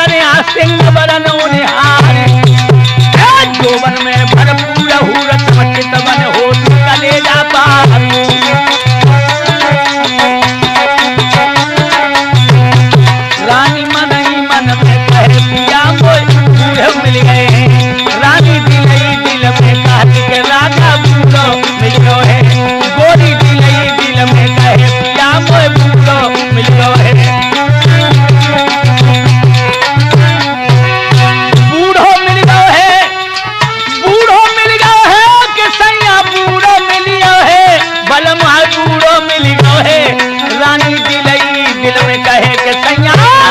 करे सिंह बरन निहार जोवन में भरपूर हूरत मचित बन हो कलेजा पार रानी मन ही मन में कहे पिया कोई बूढ़े मिल गए रानी दिल ही दिल में काट के राजा बूढ़ो मिल गयो है गोरी दिल ही दिल में कहे पिया कोई बूढ़ो मिल गयो है बूढ़ो मिल गयो है बूढ़ो मिल गयो है कि सैया बूढ़ो मिल गयो है बलमा बूढ़ो मिल गयो है रानी दिल ही दिल में कहे कि सैया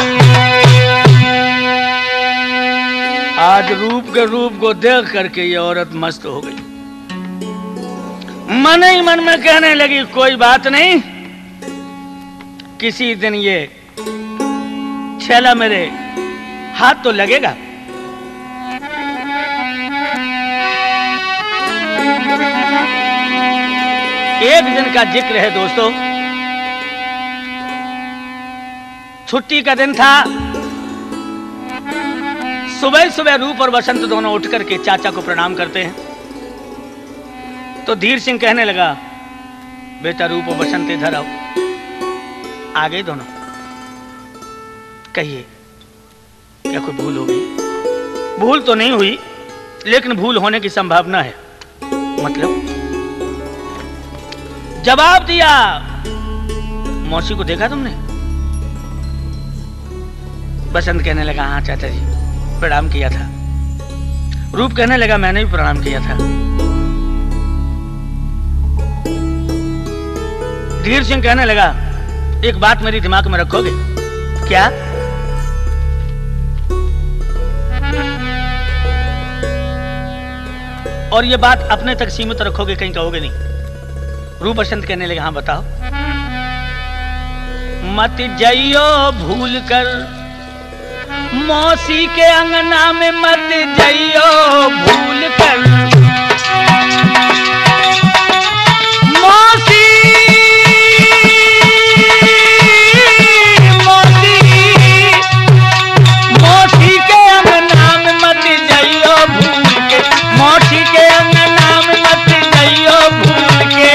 आज रूप के रूप को देख करके ये औरत मस्त हो गई मन ही मन में कहने लगी कोई बात नहीं किसी दिन ये छेला मेरे हाथ तो लगेगा एक दिन का जिक्र है दोस्तों छुट्टी का दिन था सुबह सुबह रूप और बसंत दोनों उठ करके चाचा को प्रणाम करते हैं तो धीर सिंह कहने लगा बेटा रूप और बसंत इधर आओ आ गए दोनों कहिए क्या कोई भूल हो गई भूल तो नहीं हुई लेकिन भूल होने की संभावना है मतलब जवाब दिया मौसी को देखा तुमने बसंत कहने लगा हाँ चाचा जी प्रणाम किया था रूप कहने लगा मैंने भी प्रणाम किया था धीर सिंह कहने लगा एक बात मेरी दिमाग में रखोगे क्या और ये बात अपने तक सीमित रखोगे कहीं कहोगे नहीं रूप बसंत कहने लगा हाँ बताओ मत जाइयो भूल कर मौसी के अंगना में मत जाइयो भूल कर मौसी मौसी मौसी के अंगना में मत जाइयो भूल के मौसी के अंगना में मत जाइयो भूल के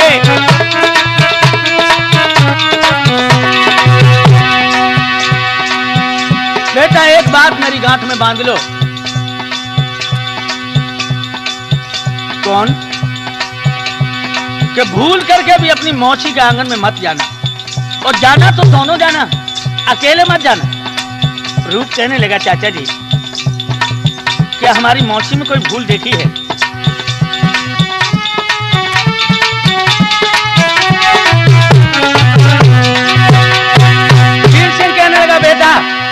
बेटा एक बात मेरी गांठ में बांध लो कौन कि भूल करके भी अपनी मौसी के आंगन में मत जाना और जाना तो दोनों जाना अकेले मत जाना रूप कहने लगा चाचा जी क्या हमारी मौसी में कोई भूल देखी है वीर सिंह कहने लगा बेटा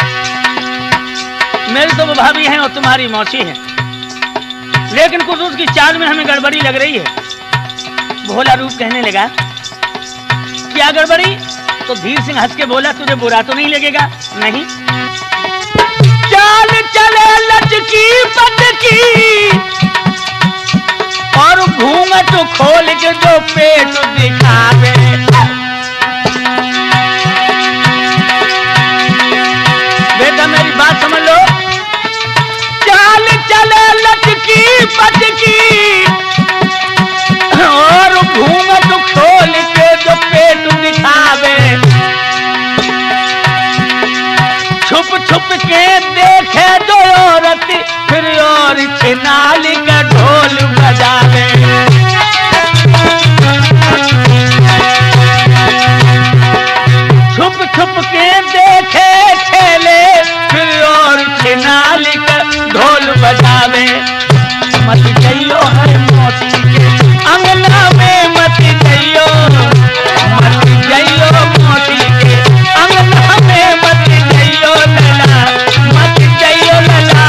मेरी तो वो भाभी हैं और तुम्हारी मौसी है लेकिन कुछ उसकी चाल में हमें गड़बड़ी लग रही है भोला रूप कहने लगा क्या गड़बड़ी तो धीर सिंह हंस के बोला तुझे बुरा तो नहीं लगेगा नहीं चाल चले लचकी पटकी और घूंघट खोल के जो पेट दिखावे बेटा मेरी बात समझ लो चाल चले लटकी पटकी और घूंघट खोल के जो पेट दिखावे छुप छुप के देखे जो औरत फिर और छिनाली का ढोल बजावे छुप छुप के देखे खेले फिर और छिनाली का ढोल बजावे मत जाइयो है मौसी के अंगना में मत जाइयो मत जाइयो मौसी के अंगना में मत जाइयो लला मत जाइयो लला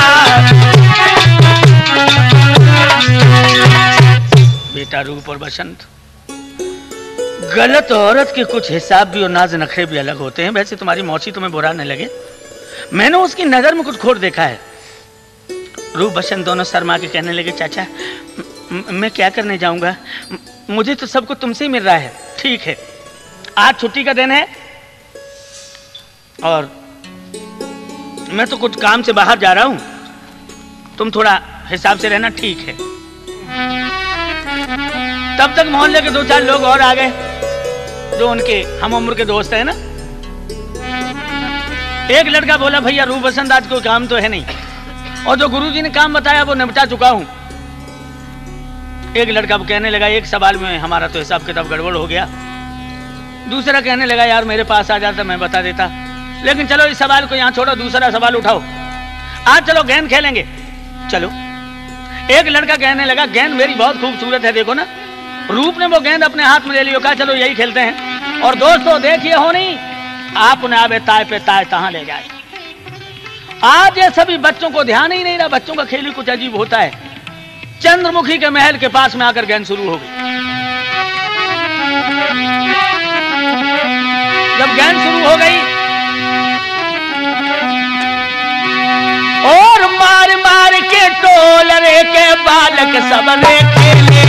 बेटा रूप और बसंत गलत औरत के कुछ हिसाब भी और नाज नखरे भी अलग होते हैं वैसे तुम्हारी मौसी तुम्हें बुरा नहीं लगे मैंने उसकी नजर में कुछ खोट देखा है रूप बसंत दोनों शर्मा के कहने लगे चाचा मैं क्या करने जाऊंगा मुझे तो सब कुछ तुमसे ही मिल रहा है ठीक है आज छुट्टी का दिन है और मैं तो कुछ काम से बाहर जा रहा हूं, तुम थोड़ा हिसाब से रहना, ठीक है। तब तक मोहल्ले के दो चार लोग और आ गए जो उनके हम उम्र के दोस्त हैं ना। एक लड़का बोला भैया रूप बसंत आज कोई काम तो है नहीं, और जो गुरुजी ने काम बताया वो निपटा चुका हूं। एक लड़का कहने लगा एक सवाल में हमारा तो हिसाब किताब गड़बड़ हो गया। दूसरा कहने लगा यार मेरे पास आ जाता मैं बता देता, लेकिन चलो इस सवाल को यहाँ छोड़ो, दूसरा सवाल उठाओ, आज चलो गेंद खेलेंगे। चलो। एक लड़का कहने लगा गेंद मेरी बहुत खूबसूरत है, देखो ना। रूप ने वो गेंद अपने हाथ में ले लियो, कहा चलो यही खेलते हैं। और दोस्तों देखिए हो नहीं, आपने आवे ताय पे ताय तहां ले जाए। आज ये सभी बच्चों को ध्यान ही नहीं रहा, बच्चों का खेल ही कुछ अजीब होता है। चंद्रमुखी के महल के पास में आकर गेंद शुरू हो गई। जब गेंद शुरू हो गई और मार मार के टोलरे के बालक सब ने खेले,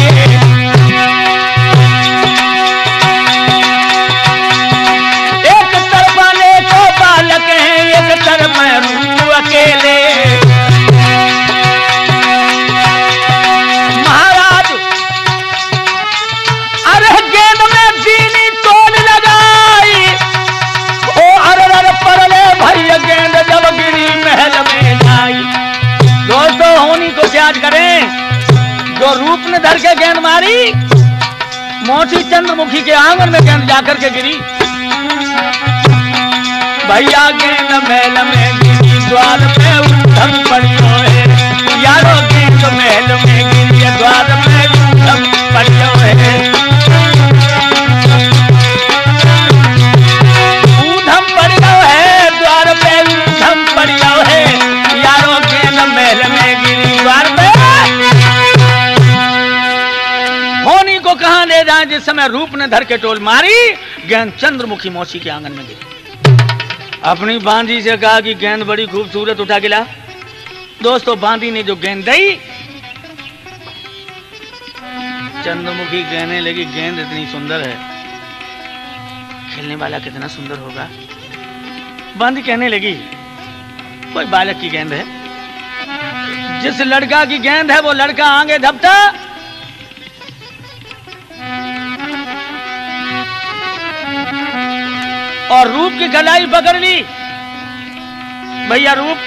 एक तरफ अनेकों बालक हैं, एक तरफ मैं रूप अकेले। महाराज अरे गेंद में दीनी तोड़ लगाई, ओ अरे अरे परले भैया गेंद जब गिरी महल में जाई। दोस्तों होनी को याद करें, जो रूप ने धर के गेंद मारी, मोची चंद्रमुखी के आंगन में गेंद जाकर के गिरी। भैया गेंद महल में गिरी, द्वार पे उधम पड़ियो है, यारो गेंद महल में गिरी, द्वार पे उधम पड़ियो है। उधम पड़ियो है, द्वार पे उधम पड़ियो है, यारो गेंद महल में गिरी, द्वार पे। होनी को कहां ले जाए जिस समय रूप ने धर के टोल मारी, गेंद चंद्रमुखी मौसी के आंगन में गिरी। अपनी बांदी से कहा कि गेंद बड़ी खूबसूरत, उठा के ला। दोस्तों बांदी ने जो गेंद दी, चंद्रमुखी कहने लगी गेंद इतनी सुंदर है, खेलने वाला कितना सुंदर होगा। बांदी कहने लगी कोई बालक की गेंद है, जिस लड़का की गेंद है वो लड़का आगे धपटा, और रूप की कलाई पकड़ ली। भैया रूप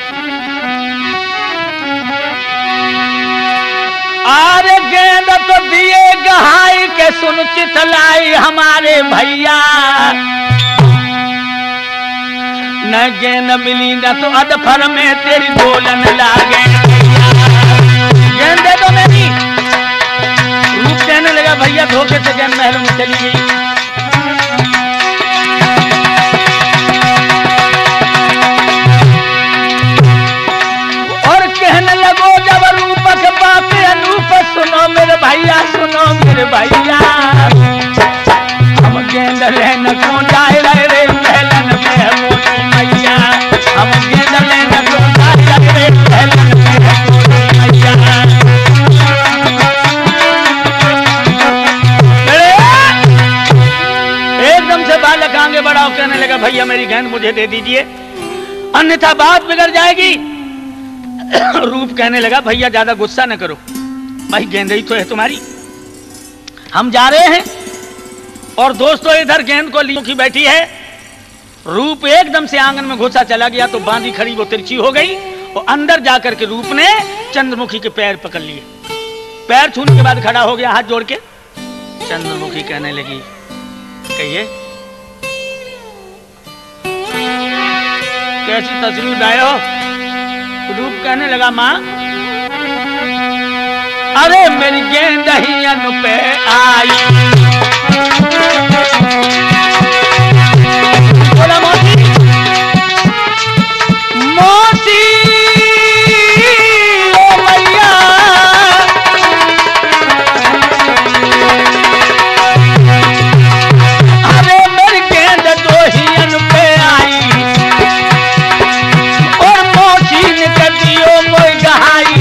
आरे गेंद तो दिए गहाई के सुन चितलाई हमारे भैया, न गेंद मिली न तो अदफर में तेरी दोलन लागे। गेंद दे दो मेरी। रूप कहने लगा भैया धोखे से गेंद महल में चली गई। सुनो मेरे भैया, सुनो मेरे भैया, हम गेंद लेने को जाए रे महलन में मोटी मैया, हम गेंद लेने को जाए रे महलन में मोटी मैया। एकदम से बालक आगे बढ़ा और कहने लगा भैया मेरी गेंद मुझे दे दीजिए, अन्यथा बात बिगड़ जाएगी। रूप कहने लगा भैया ज्यादा गुस्सा न करो, भाई गेंद ही तो है तुम्हारी, हम जा रहे हैं। और दोस्तों इधर गेंद को लियो की बैठी है। रूप एकदम से आंगन में घुसा चला गया तो बांदी खड़ी वो तिरछी हो गई, और अंदर जाकर के रूप ने चंद्रमुखी के पैर पकड़ लिए। पैर छूने के बाद खड़ा हो गया हाथ जोड़ के। चंद्रमुखी कहने लगी कहिए कैसी तस्वीर लाए हो। रूप कहने लगा माँ अरे मेरी गेंद ही अन पे आई। बोला मौसी मौसी ओ भैया, अरे मेरी गेंद दो ही अन पे आई, और मौसी ने कर दियो मोई गहाई।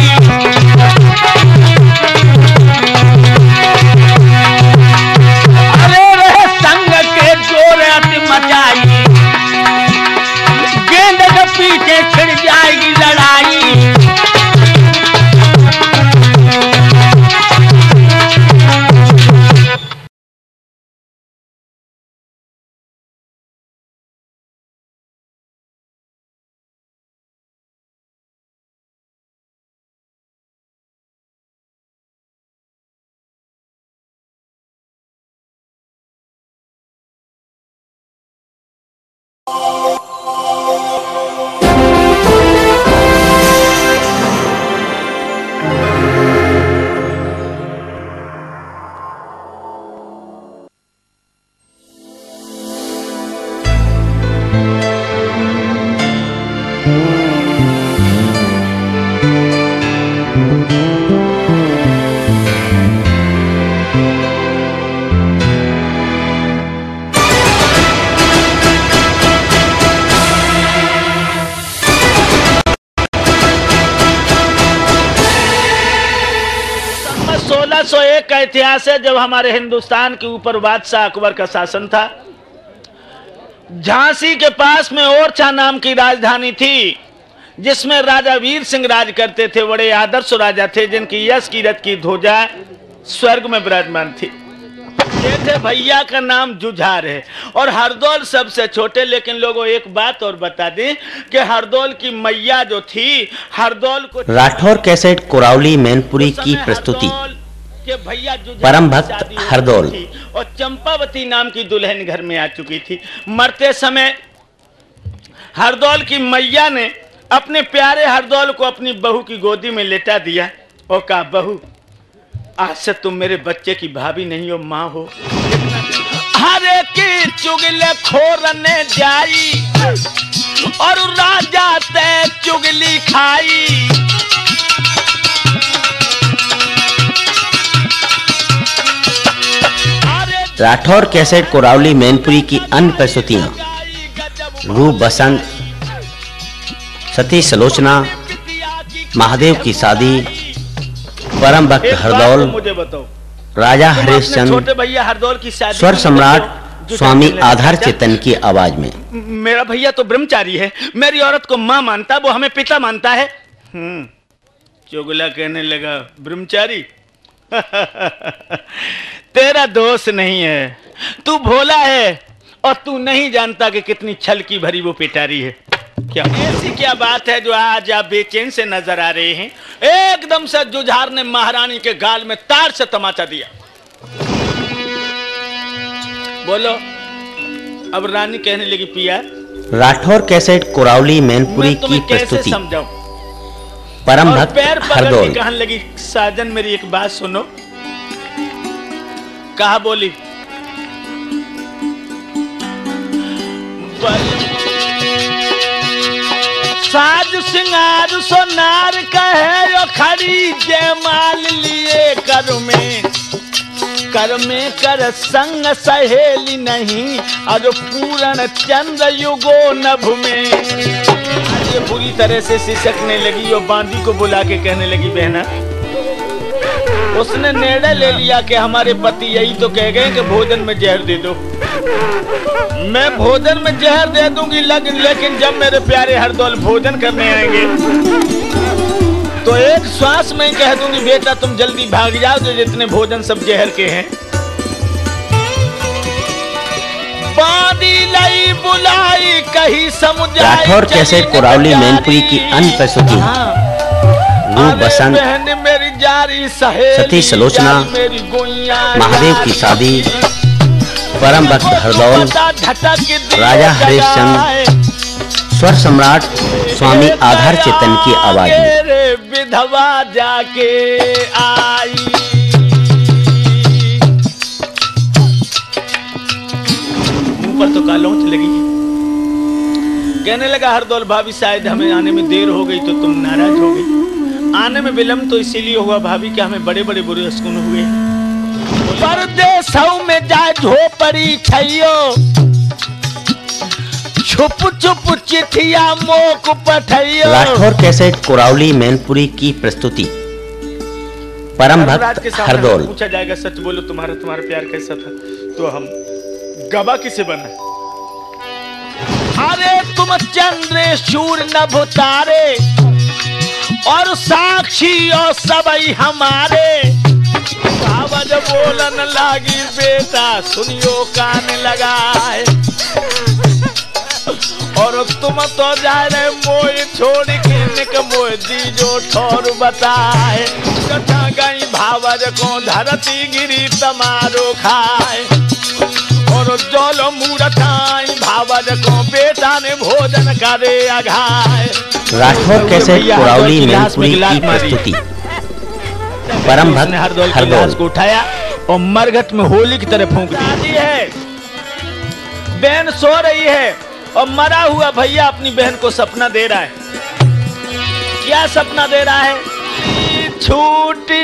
पंद्रह सौ एक का इतिहास है, जब हमारे हिंदुस्तान के ऊपर बादशाह अकबर का शासन था। झांसी के पास में ओरछा नाम की राजधानी थी, जिसमें राजा वीर सिंह राज करते थे। बड़े आदर्श राजा थे, जिनकी यश कीरत की ध्वजा स्वर्ग में विराजमान थी। ये थे भैया का नाम जुझार है, और हरदौल सबसे छोटे। लेकिन लोगों एक बात और बता दें कि हरदौल की मैया जो थी, हरदौल को राठौर कैसेट कोरावली मैनपुरी की प्रस्तुति। भैया परम भक्त हरदौल और चंपावती नाम की दुल्हन घर में आ चुकी थी। मरते समय हरदौल की मैया ने अपने प्यारे हरदौल को अपनी बहू की गोदी में लेटा दिया और कहा, बहू आज से तुम मेरे बच्चे की भाभी नहीं हो, माँ हो। हरे की चुगले खोरने जाई और राजा ते चुगली खाई। राठौर कैसेट कोरावली मैनपुरी की अन्य प्रस्तुतियां रूप बसंत, सती सलोचना, महादेव की शादी, परम भक्त हरदौल, राजा हरिश्चंद्र, छोटे भैया हरदौल की शादी, स्वर सम्राट स्वामी आधार चेतन की आवाज में। मेरा भैया तो ब्रह्मचारी है, मेरी औरत को माँ मानता, वो हमें पिता मानता है। हम्म, चुगला कहने लगा, ब्रह्मचारी तेरा दोष नहीं है, तू भोला है और तू नहीं जानता कि कितनी छल की भरी वो पिटारी है। क्या ऐसी क्या बात है जो आज आप बेचैन से नजर आ रहे हैं? एकदम से जुझार ने महारानी के गाल में तार से तमाचा दिया। बोलो। अब रानी कहने लगी, पिया राठौर कैसेट कोरावली मैनपुरी की प्रस्तुति। समझाऊं? परम भक्त हरदौल कहने लगी, साजन मेरी एक बात सुनो। कहा बोली, साज सिंगार सोनार कहे यो खड़ी जयमाल लिए कर में कर में कर संग सहेली नहीं, और पूर्ण चंद्र युगो नभ में। ये पूरी तरह से सिसकने लगी और बांदी को बुला के कहने लगी, बहना उसने निर्णय ले लिया कि हमारे पति यही तो कह गए कि भोजन में जहर दे दो। मैं भोजन में जहर दे दूंगी, लेकिन लेकिन जब मेरे प्यारे हरदौल भोजन करने आएंगे तो एक श्वास में कह दूंगी, बेटा तुम जल्दी भाग जाओ, जो जितने भोजन सब जहर के हैं। बांदी लाई बुलाई कहीं समुझाई। राठौर कैसेट कोरावली मैनपुरी की अन्य प्रस्तुति रूप बसंत, मेरी जारी सती सलोचना, महादेव की शादी, परम भक्त हरदौल, राजा हरिश्चंद्र, स्वर सम्राट स्वामी आधार चेतन की आवाज में। विधवा जाके आई, मुंह पर तो कालौंच लगी। कहने लगा, हरदौल भाभी शायद हमें आने में देर हो गई तो तुम नाराज हो गई। आने में विलम्ब तो इसीलिए हुआ भाभी कि हमें बड़े बड़े बुरे अस्कुन हुए। परदेसों में जाए झोपड़ी छैयो, छुप छुप चिट्ठिया मोक पठैयो। राठौर कैसेट कोरावली मैनपुरी की प्रस्तुति। परम भक्त हरदौल। पूछा जाएगा, सच बोलो तुम्हारा तुम्हारा प्यार कैसा था, तो हम गवाह किसे बना? अरे तुम चंद्रेश्वर नभ तारे और साक्षी और सबई हमारे। आवाज बोलन लागी, बेटा सुनियो कान लगाए। और तुम तो जा रहे मोय छोड़ के निक मोय दीजो ठोर बताए। कथा गई भावर को धरती गिरी तमारो खाए। और जोलो मूरताई भावर को बेटा ने भोजन करे अघाए। राठौर कैसेट कोरावली मैनपुरी की प्रस्तुति। परम भक्त हरदौल को उठाया और मरघट में होली की तरह फूंक दी है। बहन सो रही है और मरा हुआ भैया अपनी बहन को सपना दे रहा है। क्या सपना दे रहा है? छूटी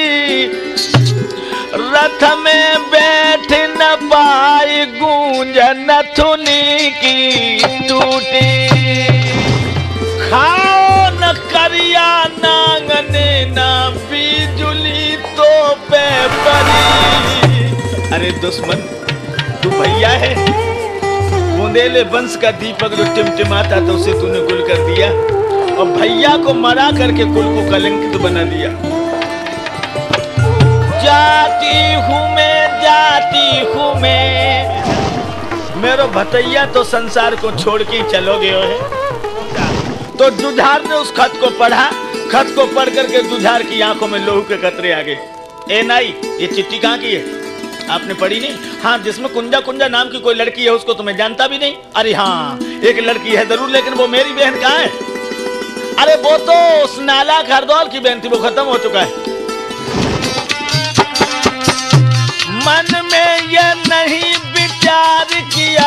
रथ में बैठ न पाई, गूंज नथुनी की टूटी। खाओ न करिया नांगने ना बिजुली तो पे दुश्मन, तू भैया है। बुंदेले वंश का दीपक जो टिमटिमाता तो उसे तूने गुल कर दिया, और भैया को मरा करके कुल को कलंकित बना दिया। जाती हूँ मैं, जाती हूँ मैं, मेरो भतैया तो संसार को छोड़ के ही चलोगे है। तो जुझार ने उस खत को पढ़ा, खत को पढ़ करके जुझार की आंखों में लोहू के कतरे आ गए। ए नाई, ये चिट्ठी कहाँ की है? आपने पढ़ी नहीं? हाँ, जिसमें कुंजा कुंजा नाम की कोई लड़की है, उसको तो मैं जानता भी नहीं। अरे हाँ, एक लड़की है जरूर, लेकिन वो मेरी बहन कहाँ है? अरे वो तो उस नाला हरदौल की बहन थी, वो खत्म हो चुका है। मन में ये नहीं विचार किया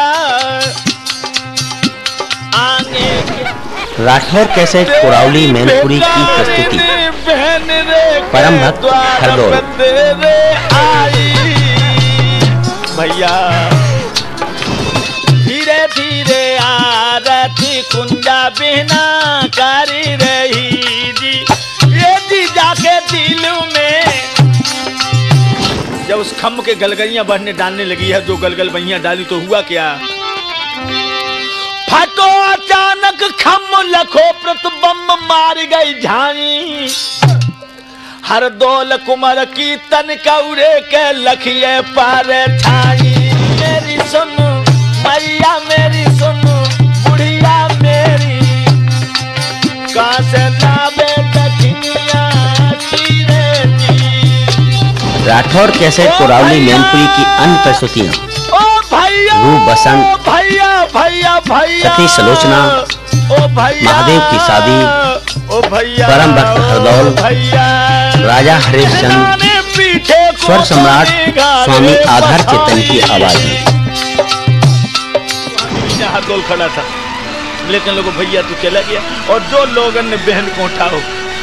आगे। राठौर कैसेट कुरावली मैनपुरी की प्रस्तुति। परम भक्त हरदौल। भैया धीरे धीरे आ रही कुंजा बिना करी रही जी, ये जी जाके दिल में। जब उस खम्भ के गलगलियां बढ़ने डालने लगी है, जो गलगल बहियां डाली तो हुआ क्या? फटो अचानक खम्भ, लखो प्रतिबंब मार गई झाई। हरदौल कुमार की तन कौरे के लखिए पार ठाई। मेरी सुन मैया, मेरी सुन बुढ़िया मेरी, कहाँ से लावे दक्षिणिया की रेती। राठौर कैसेट कुरावली मैनपुरी की अन्य प्रस्तुतियाँ। ओ भैया, रूप बसंत, भैया भैया भैया, सती सलोचना, ओ भैया, महादेव की शादी, ओ भैया, परम भक्त हरदौल, राजा हरिश्चंद्र, स्वर सम्राट स्वामी आधार चेतन की आवाज में। हरदौल खड़ा था, लेकिन लोगों भैया तू चला गया, और जो लोगन ने बहन को उठाओ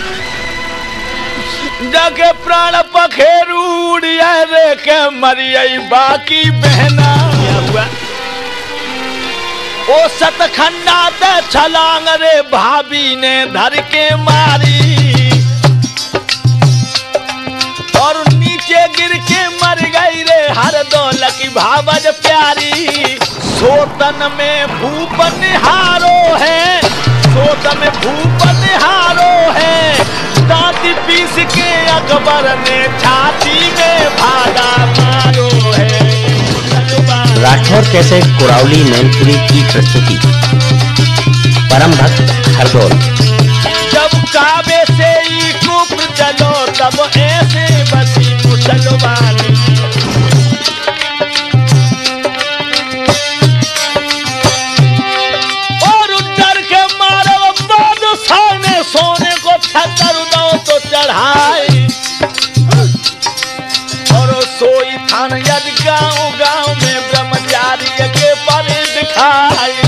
जाके प्राण पखेरू उड़िया रे के मरियई बाकी बहना। हुआ ओ सतखंडा ते छलांग रे भाभी ने धर के मारी, और नीचे गिर के मर गई रे हरदौल की भावज प्यारी। सोतन में भूपन हारो है, सोतन में भूपन हारो है, दांती पीस के अकबर ने छाती में भाला मारो है। राठौर कैसेट कुरावली मैनपुरी की प्रस्तुति। परम भक्त हरदौल। जब काबे से ही कुफ्र चलो, तब ऐसे बसी मुसलमानी। और डर के मारे बादशाह ने सोने को छतर दो तो चढ़ाई, और सोई थान यद गाँव गाँव में ब्रह्मचारी के पर दिखाई।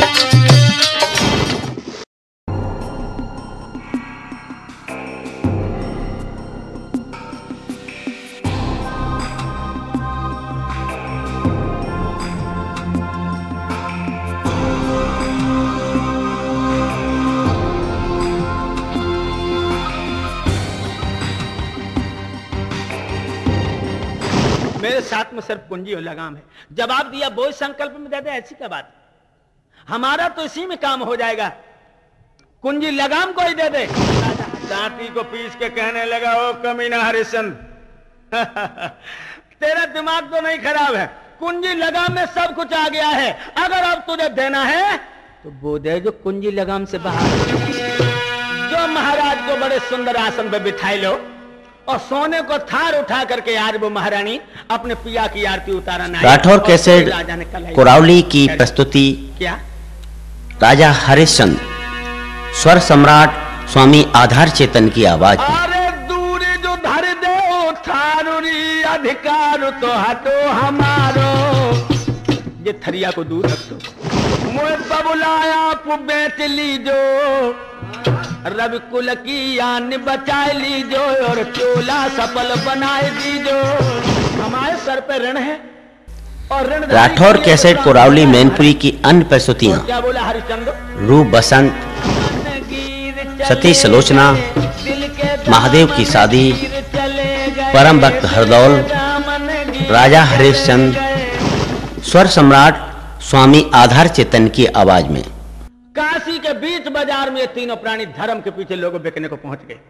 मेरे साथ में सिर्फ कुंजी और लगाम है। जवाब दिया बोझ संकल्प में दे दे, ऐसी क्या बात? हमारा तो इसी में काम हो जाएगा, कुंजी लगाम को ही दे दे। दांती को पीस के कहने लगा, ओ कमीना हरिश्चंद्र तेरा दिमाग तो नहीं खराब है, कुंजी लगाम में सब कुछ आ गया है, अगर अब तुझे देना है तो वो दे जो कुंजी लगाम से बाहर। जो महाराज को बड़े सुंदर आसन पे बिठाई लो, और सोने को थार उठा करके आज वो महारानी अपने पिया की आरती उतारा। राठौर कैसेट कुरावली की प्रस्तुति। क्या? राजा हरिश्चंद्र, स्वर सम्राट स्वामी आधार चेतन की आवाज में। अरे दूर जो धर दे थारुरी अधिकार तो हटो हमारो, ये थरिया को दूर रख दो। मुझे बबुलाया को बेच लीजो, रवि कुल की आन बचाए लीजो, और चोला सफल बनाए दीजो। हमारे सर पे ऋण है, और ऋण। राठौर कैसेट कुरावली मैनपुरी की अन्य प्रस्तुतियाँ। क्या बोला हरिश्चंद्र? रूप बसंत, सती सलोचना, महादेव की शादी, परम भक्त हरदौल, राजा हरिश्चंद्र स्वर सम्राट स्वामी आधार चेतन की आवाज में। काशी के बीच बाजार में ये तीनों प्राणी धर्म के पीछे लोगों बेचने को पहुंच गए।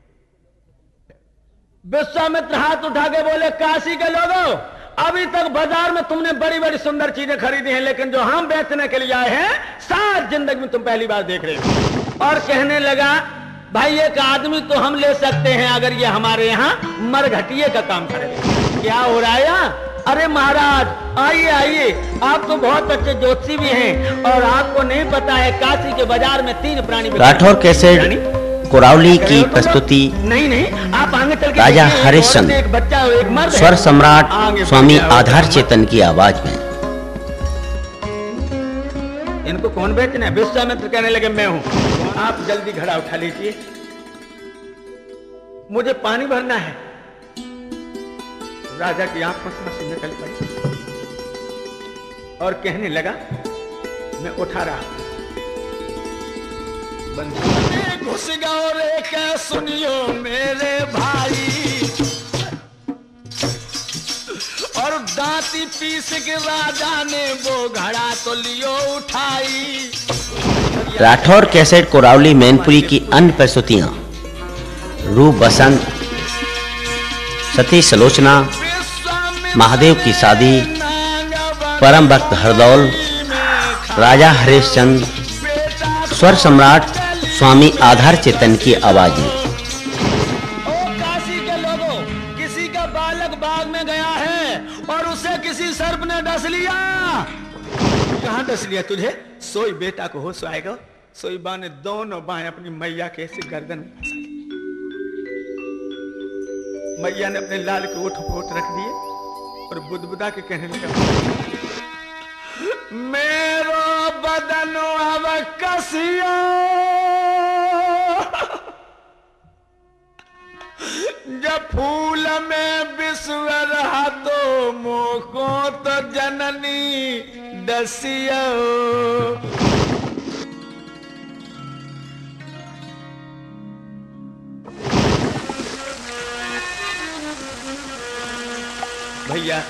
विश्वामित्र हाथ उठा के बोले, काशी के लोगों, अभी तक बाजार में तुमने बड़ी बड़ी सुंदर चीजें खरीदी हैं, लेकिन जो हम बेचने के लिए आए हैं सात जिंदगी में तुम पहली बार देख रहे हो। और कहने लगा, भाई एक आदमी तो हम ले सकते हैं अगर ये हमारे यहाँ मरघटिये का काम करे। क्या हो रहा है यहाँ? अरे महाराज आइए आइए, आप तो बहुत अच्छे ज्योतिषी भी हैं और आपको नहीं पता है काशी के बाजार में तीन प्राणी। राठौर कैसेट कोरावली की प्रस्तुति। नहीं नहीं, आप आगे चल के राजा हरिश्चंद्र स्वर सम्राट स्वामी आधार चेतन की आवाज में। इनको कौन बेचना है? विश्वामित्र कहने लगे, मैं हूं। आप जल्दी घड़ा उठा लीजिए, मुझे पानी भरना है। राजा की आंखों से आंसू निकल पड़ी और कहने लगा, मैं उठा रहा हूं। घुस गओ रे क्या सुनियो मेरे भाई, और दांती पीस के राजा ने वो घड़ा तो लियो उठाई। राठौर कैसेट कोरावली मैनपुरी की अन्य प्रस्तुतियां रूप बसंत, सती सलोचना, महादेव की शादी, परम भक्त हरदौल, राजा हरिश्चंद्र स्वर सम्राट स्वामी आधार चेतन की आवाज में। ओ काशी के लोगों, किसी का बालक बाग में गया है और उसे किसी सर्प ने डस लिया। कहां डस लिया तुझे? सोई बेटा को होश आएगा। सोई बा ने दोनों बाएं अपनी मैया के ऐसे गर्दन में फंसा दी। मैया ने अपने लाल के ओठ पे ओठ रख दिए और बुदबुदा के कहने लगा, मेरो बदन अब कसिया, जब फूल में विश्व रहा तो मोको तो जननी दसिया। भैया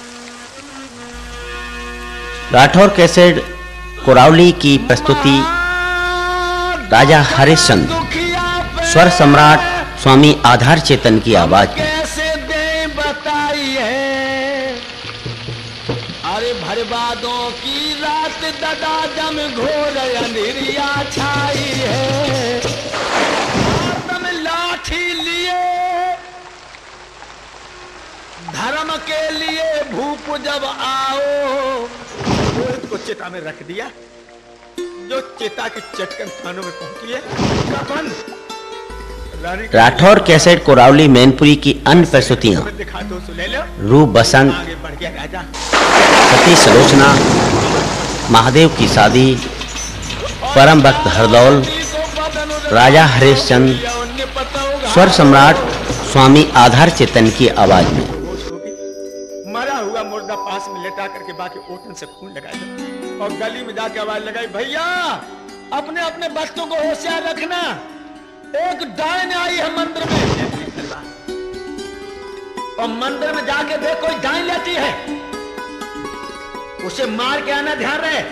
राठौर कैसेट कोरावली की प्रस्तुति राजा हरिश्चंद्र स्वर सम्राट स्वामी आधार चेतन की आवाज में। कैसे दे बताई है, अरे भरबादों की रात ददा जम घोर अंधेरिया छाई है। तुम लाठी लिए धर्म के लिए भूप जब आओ, को चिता में रख दिया। जो चिता की चटकन कानों में पहुंची है, कफन राठौर कैसेट कोरावली मैनपुरी की अन्य प्रस्तुतियां रूप बसंत, सती सलोचना, महादेव की शादी, परम भक्त हरदौल, राजा हरिश्चंद्र स्वर सम्राट स्वामी आधार चेतन की आवाज में। मरा हुआ मुर्दा पास में लेटा करके बाकी ओटन से खून लगाया और गली में जाके आवाज लगाई, भैया अपने अपने बच्चों को होशियार रखना, एक डायन आई है मंदिर में। और मंदिर में जाके देख कोई डायन लेती है, उसे मार के आना, ध्यान रहे।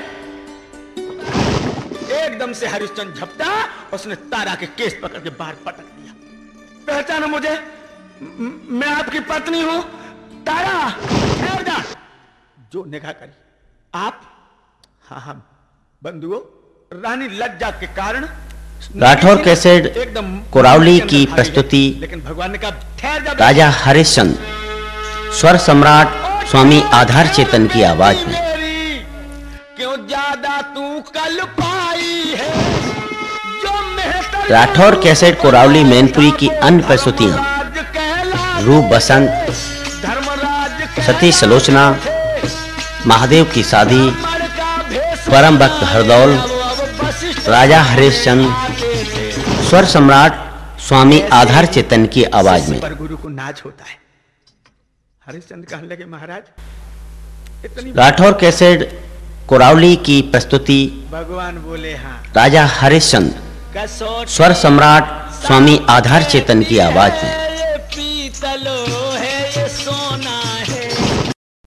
एकदम से हरिश्चंद्र झपटा, उसने तारा के केस पकड़ के बाहर पटक दिया। पहचानो मुझे, म- मैं आपकी पत्नी हूं तारा। ठहर जा। जो निगाह करी आप, हाँ हाँ बंधुओं, रानी लज्जा के कारण राठौर कैसेट कोरावली की प्रस्तुति लेकिन भगवान ने कहा ठहर जा। राजा हरिश्चंद्र स्वर सम्राट स्वामी आधार चेतन की आवाज में। क्यों ज्यादा तू कल पाई है, जो मेहतर राठौर कैसेट कोरावली मैनपुरी की अन्य प्रस्तुतियां रूप बसंत, सती सलोचना, महादेव की शादी, परम भक्त हरदौल, राजा हरिश्चंद्र स्वर सम्राट स्वामी आधार चेतन की आवाज में। पर गुरु को नाच होता है। हरिश्चंद्र कहने लगे, महाराज इतनी राठौर कैसेट कोरावली की प्रस्तुति भगवान बोले, हाँ राजा हरिश्चंद्र कसौट स्वर सम्राट स्वामी आधार चेतन की आवाज में।